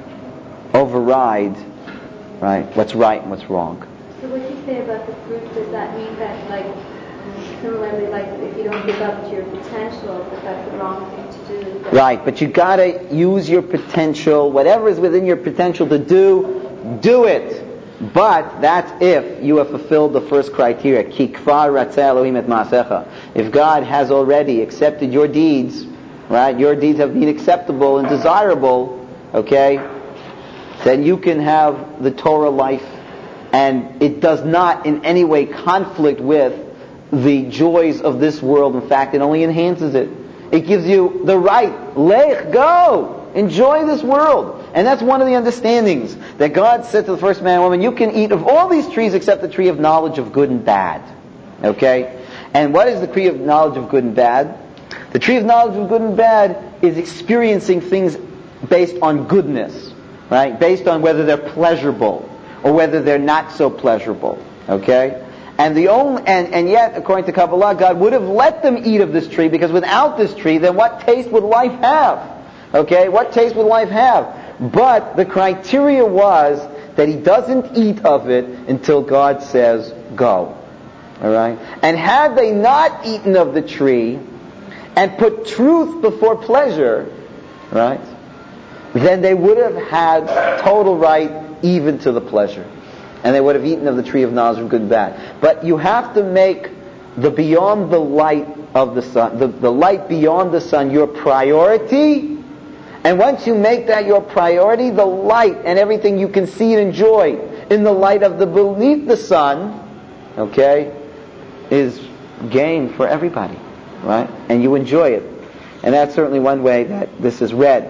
override, right, what's right and what's wrong. So what you say about the fruit, does that mean that, like, similarly, like, if you don't live up to your potential, that that's the wrong thing to do? Right, but you gotta use your potential, whatever is within your potential to do, do it. But that's if you have fulfilled the first criteria. Ki kvar ratzeh Elohim et ma'asecha. If God has already accepted your deeds, right, your deeds have been acceptable and desirable, okay, then you can have the Torah life, and it does not in any way conflict with the joys of this world. In fact, it only enhances it. It gives you the right, lech, go, enjoy this world. And that's one of the understandings that God said to the first man and woman, you can eat of all these trees except the tree of knowledge of good and bad. Okay? And what is the tree of knowledge of good and bad? The tree of knowledge of good and bad is experiencing things based on goodness, right? Based on whether they're pleasurable or whether they're not so pleasurable. Okay? And the only, and, and yet, according to Kabbalah, God would have let them eat of this tree, because without this tree, then what taste would life have? Okay? What taste would life have? But the criteria was that he doesn't eat of it until God says, go. Alright? And had they not eaten of the tree and put truth before pleasure, right, then they would have had total right even to the pleasure. And they would have eaten of the tree of knowledge of good and bad. But you have to make the beyond the light of the sun, the, the light beyond the sun, your priority. And once you make that your priority, the light and everything you can see and enjoy in the light of the beneath the sun, okay, is gain for everybody, right? And you enjoy it. And that's certainly one way that this is read.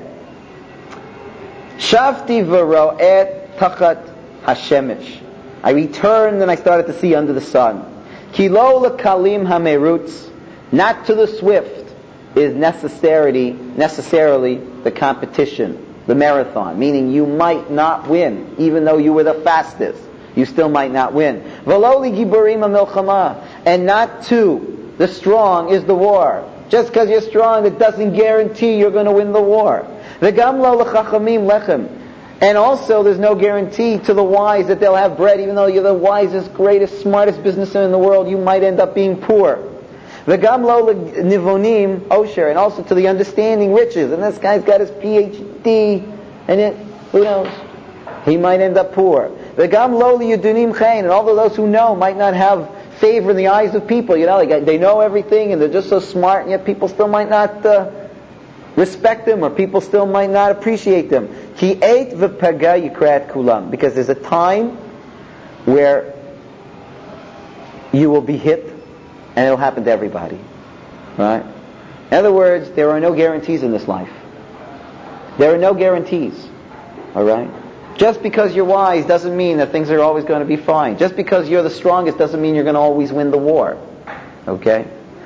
Shavti v'ro'et tachat hashemish. I returned and I started to see under the sun. Ki lo lekalim hamerutz, not to the swift is necessarily necessarily the competition, the marathon, meaning you might not win, even though you were the fastest, you still might not win. V'lo ligiborim hamilchama, and not to the strong is the war. Just because you're strong, it doesn't guarantee you're going to win the war. V'gam lo lechachamim lechem. And also, there's no guarantee to the wise that they'll have bread. Even though you're the wisest, greatest, smartest businessman in the world, you might end up being poor. V'gam lo nivonim osher, and also to the understanding riches. And this guy's got his P H D, and it, who knows? He might end up poor. V'gam lo yudunim chen, and although those who know might not have favor in the eyes of people, you know, they, got, they know everything, and they're just so smart, and yet people still might not uh, respect them, or people still might not appreciate them. Ki eit v'paga yikrat kulam, because there's a time where you will be hit, and it'll happen to everybody, right? In other words, there are no guarantees in this life. There are no guarantees, all right? Just because you're wise doesn't mean that things are always going to be fine. Just because you're the strongest doesn't mean you're going to always win the war, okay?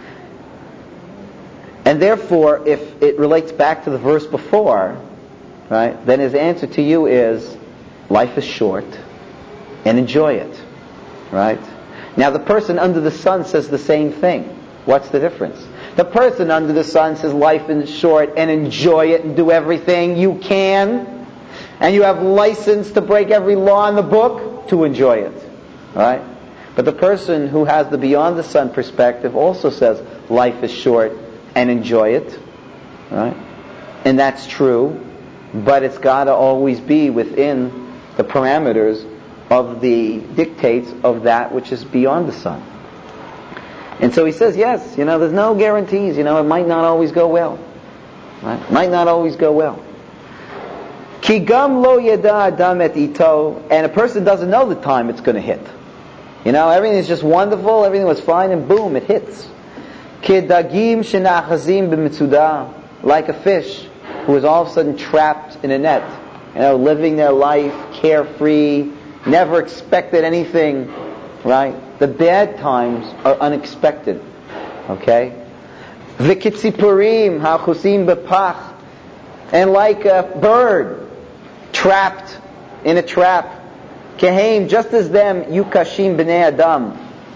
And therefore, if it relates back to the verse before, right, then his answer to you is, life is short, and enjoy it, right? Now the person under the sun says the same thing. What's the difference? The person under the sun says life is short and enjoy it and do everything you can, and you have license to break every law in the book to enjoy it, right? But the person who has the beyond the sun perspective also says life is short and enjoy it, right? And that's true, but it's got to always be within the parameters of the dictates of that which is beyond the sun. And so he says, yes, you know, there's no guarantees, you know, it might not always go well. Right? It might not always go well. Ki gam lo yada adam et ito, and a person doesn't know the time it's going to hit. You know, everything is just wonderful, everything was fine, and boom, it hits. Ki dagim shenachazim b'mitzudah, like a fish who is all of a sudden trapped in a net. You know, living their life carefree, never expected anything, right? The bad times are unexpected, okay? V'kitzipurim ha'chusim b'pach, and like a bird trapped in a trap, kehem, just as them, yukashim b'nei adam,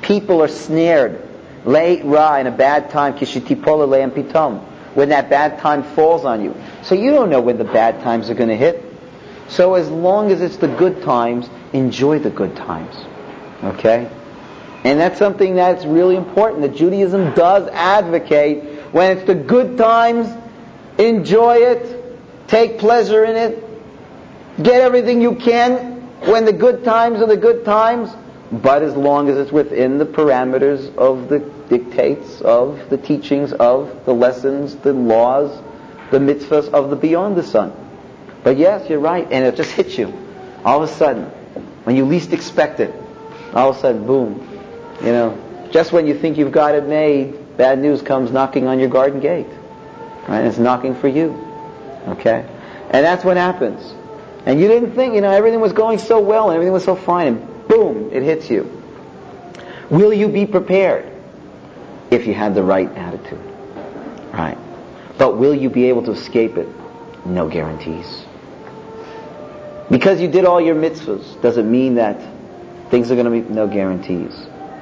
people are snared, late ra, in a bad time, kishitipol aleim pitom, when that bad time falls on you. So you don't know when the bad times are going to hit. So as long as it's the good times, enjoy the good times. Okay? And that's something that's really important, that Judaism does advocate. When it's the good times, enjoy it, take pleasure in it, get everything you can when the good times are the good times, but as long as it's within the parameters of the dictates, of the teachings, of the lessons, the laws, the mitzvahs of the beyond the sun. But yes, you're right, and it just hits you. All of a sudden, when you least expect it, all of a sudden, boom, you know, just when you think you've got it made, bad news comes knocking on your garden gate. Right? It's knocking for you. Okay? And that's what happens. And you didn't think, you know, everything was going so well and everything was so fine, and boom, it hits you. Will you be prepared? If you had the right attitude. Right? But will you be able to escape it? No guarantees. Because you did all your mitzvahs doesn't mean that things are going to be, no guarantees.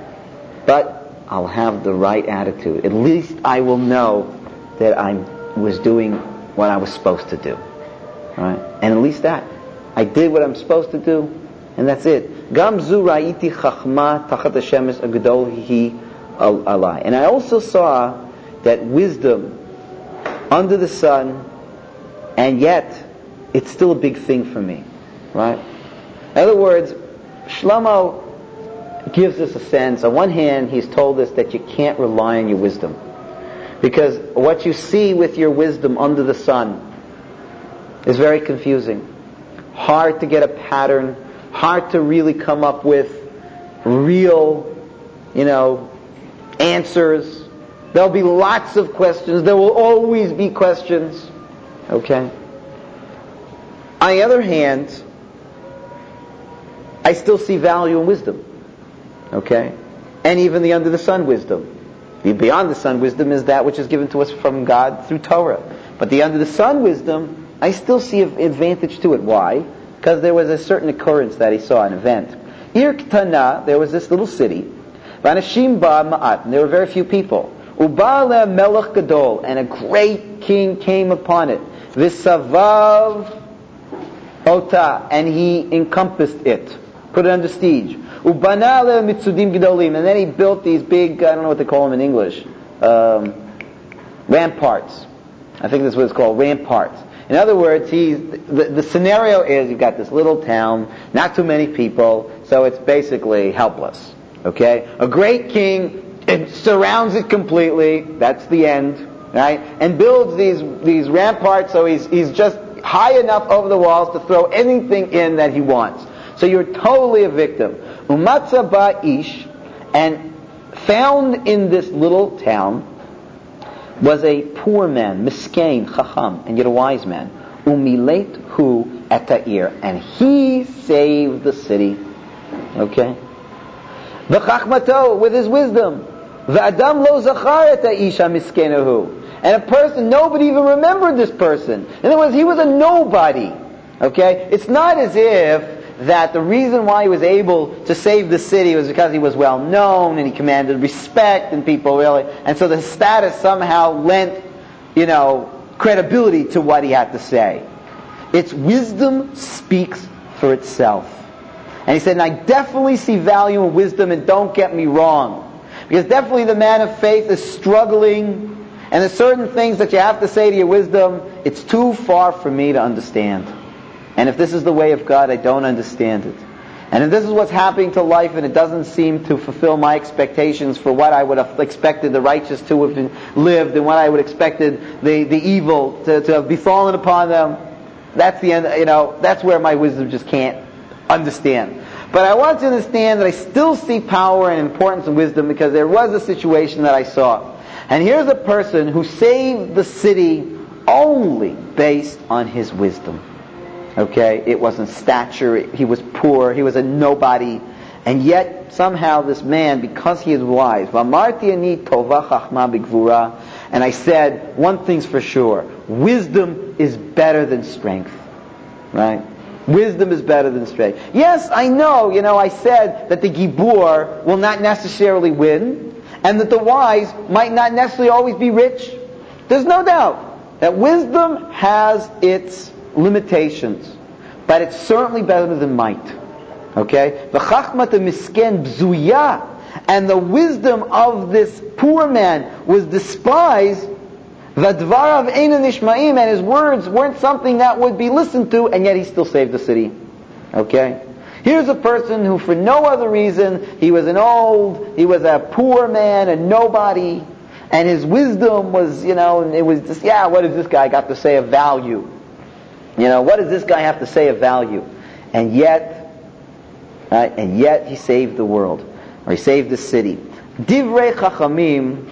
But I'll have the right attitude. At least I will know that I was doing what I was supposed to do. Right? And at least that. I did what I'm supposed to do, and that's it. Gam zu ra'iti chachma tachat hashemes agdol hi alai. And I also saw that wisdom under the sun, and yet it's still a big thing for me. Right? In other words, Shlomo gives us a sense. On one hand, he's told us that you can't rely on your wisdom. Because what you see with your wisdom under the sun is very confusing. Hard to get a pattern, hard to really come up with real, you know, answers. There'll be lots of questions. There will always be questions. Okay? On the other hand, I still see value in wisdom. Okay? And even the under the sun wisdom. The beyond the sun wisdom is that which is given to us from God through Torah. But the under the sun wisdom, I still see an advantage to it. Why? Because there was a certain occurrence that he saw, an event. Ir Ktana, there was this little city. Vanashim ba ma'at, and there were very few people. Uba'ale melech gadol, and a great king came upon it. Visavav ota, and he encompassed it, put it under siege. Ubanale mitzudim gedolim, and then he built these big, I don't know what they call them in English, um, ramparts. I think that's what it's called, ramparts. In other words, he's, the, the scenario is you've got this little town, not too many people, so it's basically helpless. Okay? A great king, it surrounds it completely, that's the end, right? And builds these these ramparts so he's he's just high enough over the walls to throw anything in that he wants. So you're totally a victim. Umatza ba'ish, and found in this little town was a poor man, miskein, chacham, and yet a wise man. Umilet hu eta'ir, and he saved the city. Okay? V'chachmato, with his wisdom. V'adam lo zachar eta'isha miskeinahu. And a person, nobody even remembered this person. In other words, he was a nobody. Okay? It's not as if that the reason why he was able to save the city was because he was well known and he commanded respect and people really, and so the status somehow lent, you know, credibility to what he had to say. Its wisdom speaks for itself. And he said, and I definitely see value in wisdom, and don't get me wrong. Because definitely the man of faith is struggling, and there's certain things that you have to say to your wisdom, it's too far for me to understand. And if this is the way of God, I don't understand it. And if this is what's happening to life and it doesn't seem to fulfill my expectations for what I would have expected the righteous to have been lived and what I would have expected the, the evil to, to have befallen upon them, that's the end, you know, that's where my wisdom just can't understand. But I want to understand that I still see power and importance in wisdom because there was a situation that I saw. And here's a person who saved the city only based on his wisdom. Okay, it wasn't stature, he was poor, he was a nobody, and yet somehow this man, because he is wise, and I said, one thing's for sure, wisdom is better than strength. Right? Wisdom is better than strength. Yes, I know, you know, I said that the Gibor will not necessarily win, and that the wise might not necessarily always be rich. There's no doubt that wisdom has its limitations, but it's certainly better than might. Okay? V'chachmat misken bzuya, and the wisdom of this poor man was despised. V'dvarav eina nishma'im, and his words weren't something that would be listened to, and yet he still saved the city. Okay? Here's a person who, for no other reason, he was an old, he was a poor man, a nobody, and his wisdom was, you know, and it was just, yeah, what does this guy got to say of value? You know, what does this guy have to say of value? And yet, right, and yet he saved the world, or he saved the city. Divrei chachamim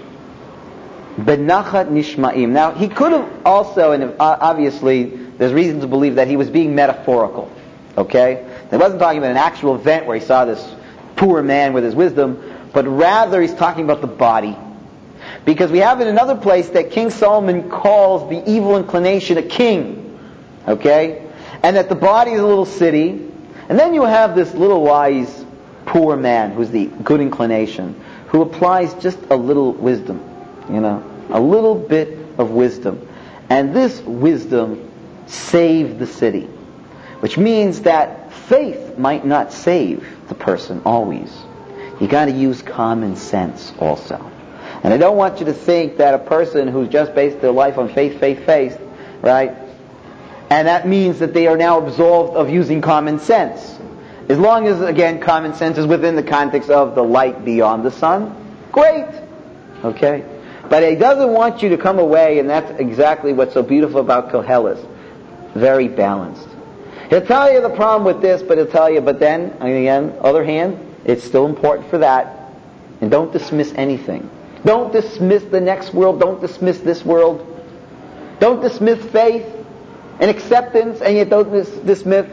benachat nishma'im. Now, he could have also, and obviously, there's reason to believe that he was being metaphorical. Okay? He wasn't talking about an actual event where he saw this poor man with his wisdom, but rather he's talking about the body. Because we have in another place that King Solomon calls the evil inclination a king. Okay? And that the body is a little city. And then you have this little wise poor man who's the good inclination, who applies just a little wisdom. You know? A little bit of wisdom. And this wisdom saved the city. Which means that faith might not save the person always. You got to use common sense also. And I don't want you to think that a person who's just based their life on faith, faith, faith, right? And that means that they are now absolved of using common sense. As long as, again, common sense is within the context of the light beyond the sun, great. Okay? But he doesn't want you to come away, and that's exactly what's so beautiful about Koheles. Very balanced. He'll tell you the problem with this, but he'll tell you, but then, again, other hand, it's still important for that. And don't dismiss anything. Don't dismiss the next world. Don't dismiss this world. Don't dismiss faith and acceptance, and yet don't dis- dismiss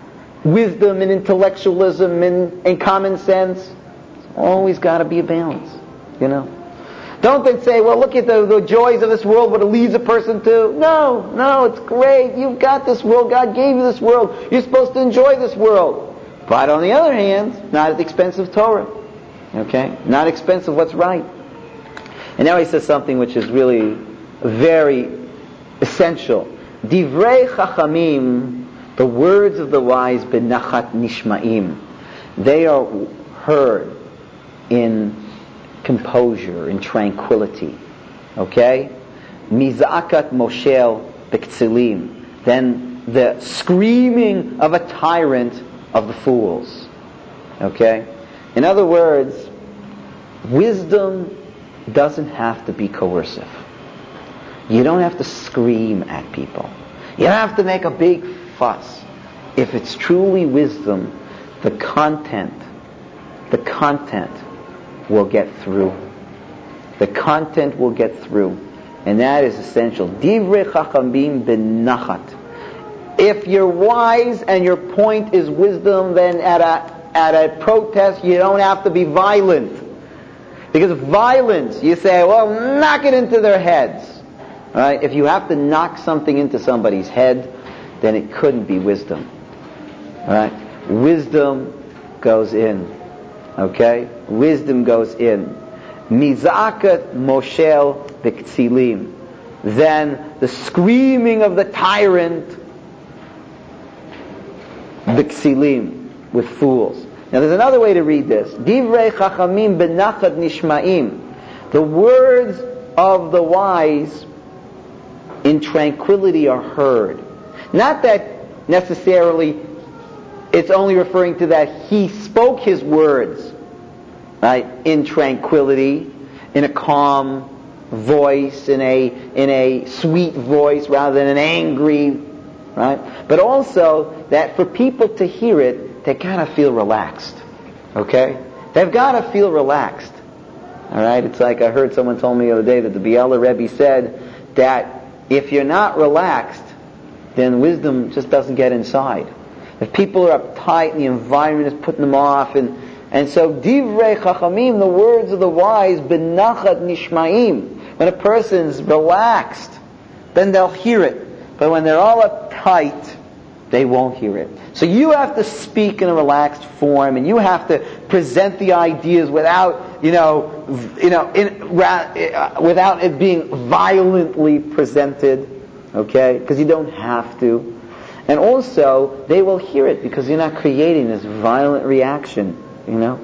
wisdom and intellectualism and, and common sense. It's always got to be a balance, you know. Don't then say, well, look at the, the joys of this world, what it leads a person to. No, no, it's great. You've got this world. God gave you this world. You're supposed to enjoy this world. But on the other hand, not at the expense of Torah. Okay? Not at the expense of what's right. And now he says something which is really very essential. Divrei chachamim, the words of the wise, benachat nishma'im. They are heard in composure, in tranquility. Okay? Mizakat moshel bektsilim. Then the screaming of a tyrant of the fools. Okay? In other words, wisdom doesn't have to be coercive. You don't have to scream at people. You don't have to make a big fuss. If it's truly wisdom, the content, the content will get through. The content will get through. And that is essential. Divrei chachamim benachat. If you're wise and your point is wisdom, then at a, at a protest you don't have to be violent. Because violence, you say, well, knock it into their heads. All right? If you have to knock something into somebody's head, then it couldn't be wisdom. All right? Wisdom goes in. Okay? Wisdom goes in. Mizakat moshel b'ktzilim. Then the screaming of the tyrant b'ktzilim, with fools. Now there's another way to read this. Divrei chachamim benachat nishma'im. The words of the wise in tranquility are heard. Not that necessarily it's only referring to that he spoke his words, right, in tranquility, in a calm voice, in a in a sweet voice rather than an angry, right? But also that for people to hear it, they gotta feel relaxed. Okay? They've gotta feel relaxed. Alright? It's like I heard someone told me the other day that the Biala Rebbe said that if you're not relaxed, then wisdom just doesn't get inside. If people are uptight and the environment is putting them off, and, and so divrei chachamim, the words of the wise, benachat nishma'im. When a person's relaxed, then they'll hear it. But when they're all uptight, They won't hear it. So you have to speak in a relaxed form, and you have to present the ideas without, you know, v- you know, in, ra- uh, without it being violently presented, okay? Because you don't have to. And also, they will hear it because you're not creating this violent reaction, you know.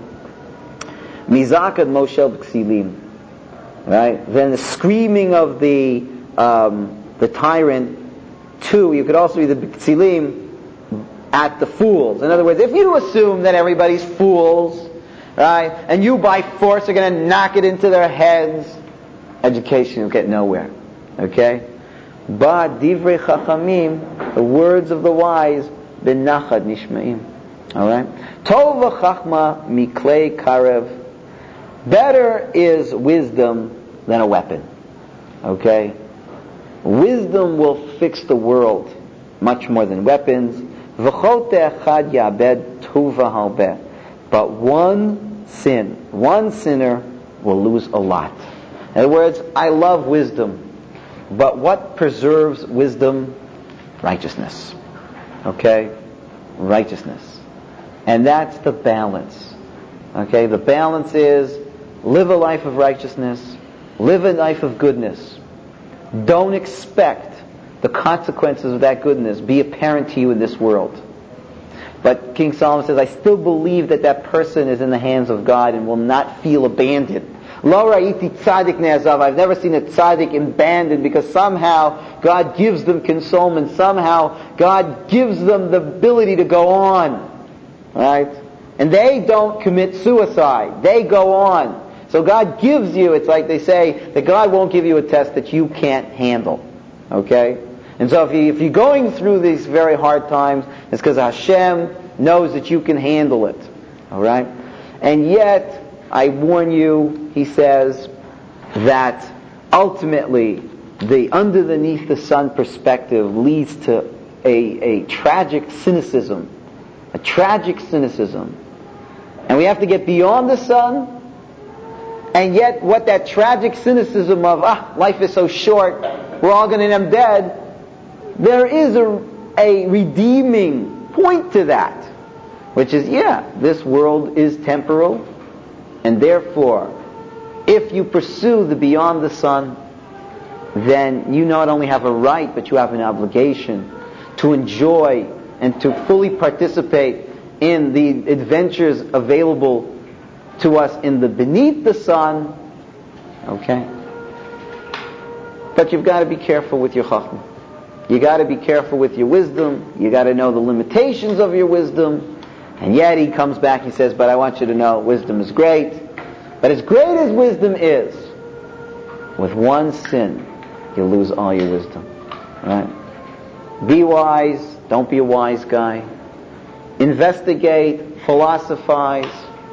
Mizakad Moshel B'Ksilim, right? Then the screaming of the um, the tyrant. Two, you could also be the B'Ksilim at the fools. In other words, if you assume that everybody's fools, right, and you by force are going to knock it into their heads, education will get nowhere. Okay? But Divrei Chachamim, the words of the wise, B'Nachad Nishma'im. Alright? Tov v'chachma miklei karev. Better is wisdom than a weapon. Okay? Wisdom will fix the world much more than weapons. V'chol te'achad ya'abed tuva halbeh. But one sin, one sinner will lose a lot. In other words, I love wisdom, but what preserves wisdom? Righteousness. Okay? Righteousness. And that's the balance. Okay? The balance is live a life of righteousness, live a life of goodness. Don't expect the consequences of that goodness be apparent to you in this world. But King Solomon says, I still believe that that person is in the hands of God and will not feel abandoned. Lo ra'iti tzaddik ne'azav. I've never seen a tzaddik abandoned because somehow God gives them consolement. Somehow God gives them the ability to go on. Right? And they don't commit suicide. They go on. So God gives you, it's like they say, that God won't give you a test that you can't handle. Okay? And so if, you, if you're going through these very hard times, it's because Hashem knows that you can handle it. Alright? And yet, I warn you, he says, that ultimately, the underneath the sun perspective leads to a, a tragic cynicism. A tragic cynicism. And we have to get beyond the sun. And yet, what that tragic cynicism of, ah, life is so short, we're all going to end up dead, there is a, a redeeming point to that. Which is, yeah, this world is temporal, and therefore, if you pursue the beyond the sun, then you not only have a right, but you have an obligation to enjoy and to fully participate in the adventures available to us in the beneath the sun, okay? But you've got to be careful with your chachma. You got to be careful with your wisdom. You got to know the limitations of your wisdom. And yet he comes back, he says, but I want you to know wisdom is great. But as great as wisdom is, with one sin, you lose all your wisdom. Right? Be wise. Don't be a wise guy. Investigate. Philosophize.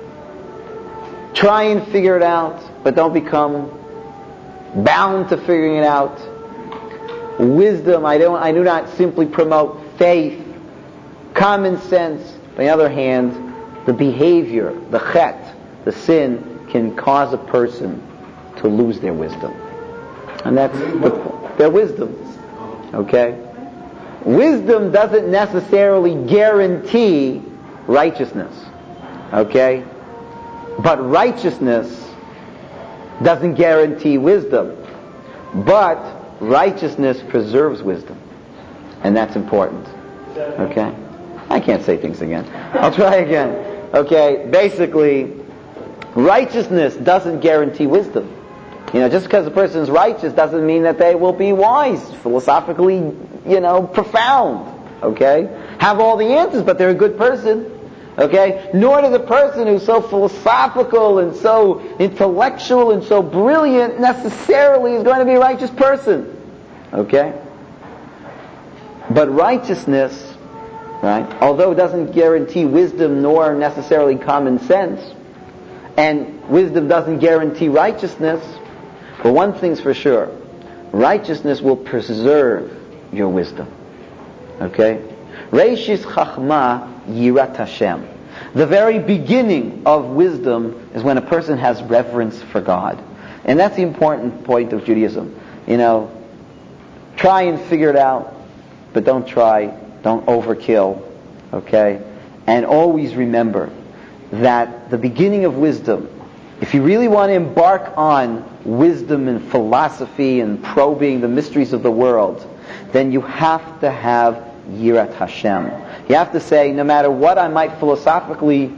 Try and figure it out, but don't become bound to figuring it out. Wisdom, I don't, I do not simply promote faith, common sense. On the other hand, the behavior, the chet, the sin, can cause a person to lose their wisdom. And that's the, their wisdom. Okay? Wisdom doesn't necessarily guarantee righteousness. Okay? But righteousness doesn't guarantee wisdom. But righteousness preserves wisdom. And that's important. Okay? I can't say things again. I'll try again. Okay? Basically, righteousness doesn't guarantee wisdom. You know, just because a person is righteous doesn't mean that they will be wise, philosophically, you know, profound. Okay? Have all the answers, but they're a good person. Okay? Nor does a person who's so philosophical and so intellectual and so brilliant necessarily is going to be a righteous person. Okay? But righteousness, right, although it doesn't guarantee wisdom nor necessarily common sense, and wisdom doesn't guarantee righteousness, but one thing's for sure, righteousness will preserve your wisdom. Okay? Reishis Chachma Yirat Hashem. The very beginning of wisdom is when a person has reverence for God. And that's the important point of Judaism. You know, try and figure it out, but don't try Don't overkill. Okay? And always remember that the beginning of wisdom, if you really want to embark on wisdom and philosophy and probing the mysteries of the world, then you have to have Yirat Hashem. You have to say, no matter what I might philosophically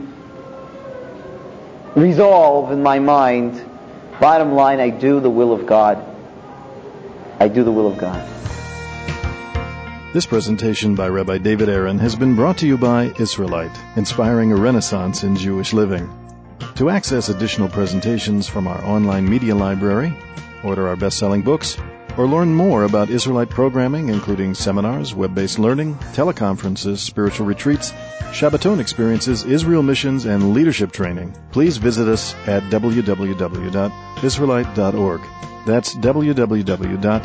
resolve in my mind, bottom line, I do the will of God. I do the will of God. This presentation by Rabbi David Aaron has been brought to you by Israelite, inspiring a renaissance in Jewish living. To access additional presentations from our online media library, order our best-selling books, or learn more about Israelite programming, including seminars, web-based learning, teleconferences, spiritual retreats, Shabbaton experiences, Israel missions, and leadership training, please visit us at w w w dot israelite dot org. That's w w w dot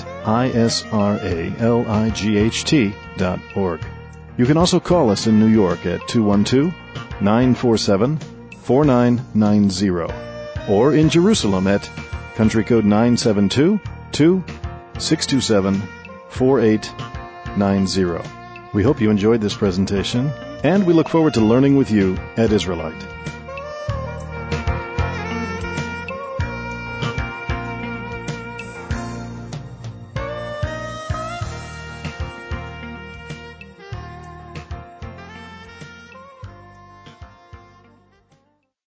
israelight dot org. You can also call us in New York at two one two, nine four seven, four nine nine zero or in Jerusalem at country code nine seven two, two six two seven, four eight nine zero. We hope you enjoyed this presentation, and we look forward to learning with you at Israelite.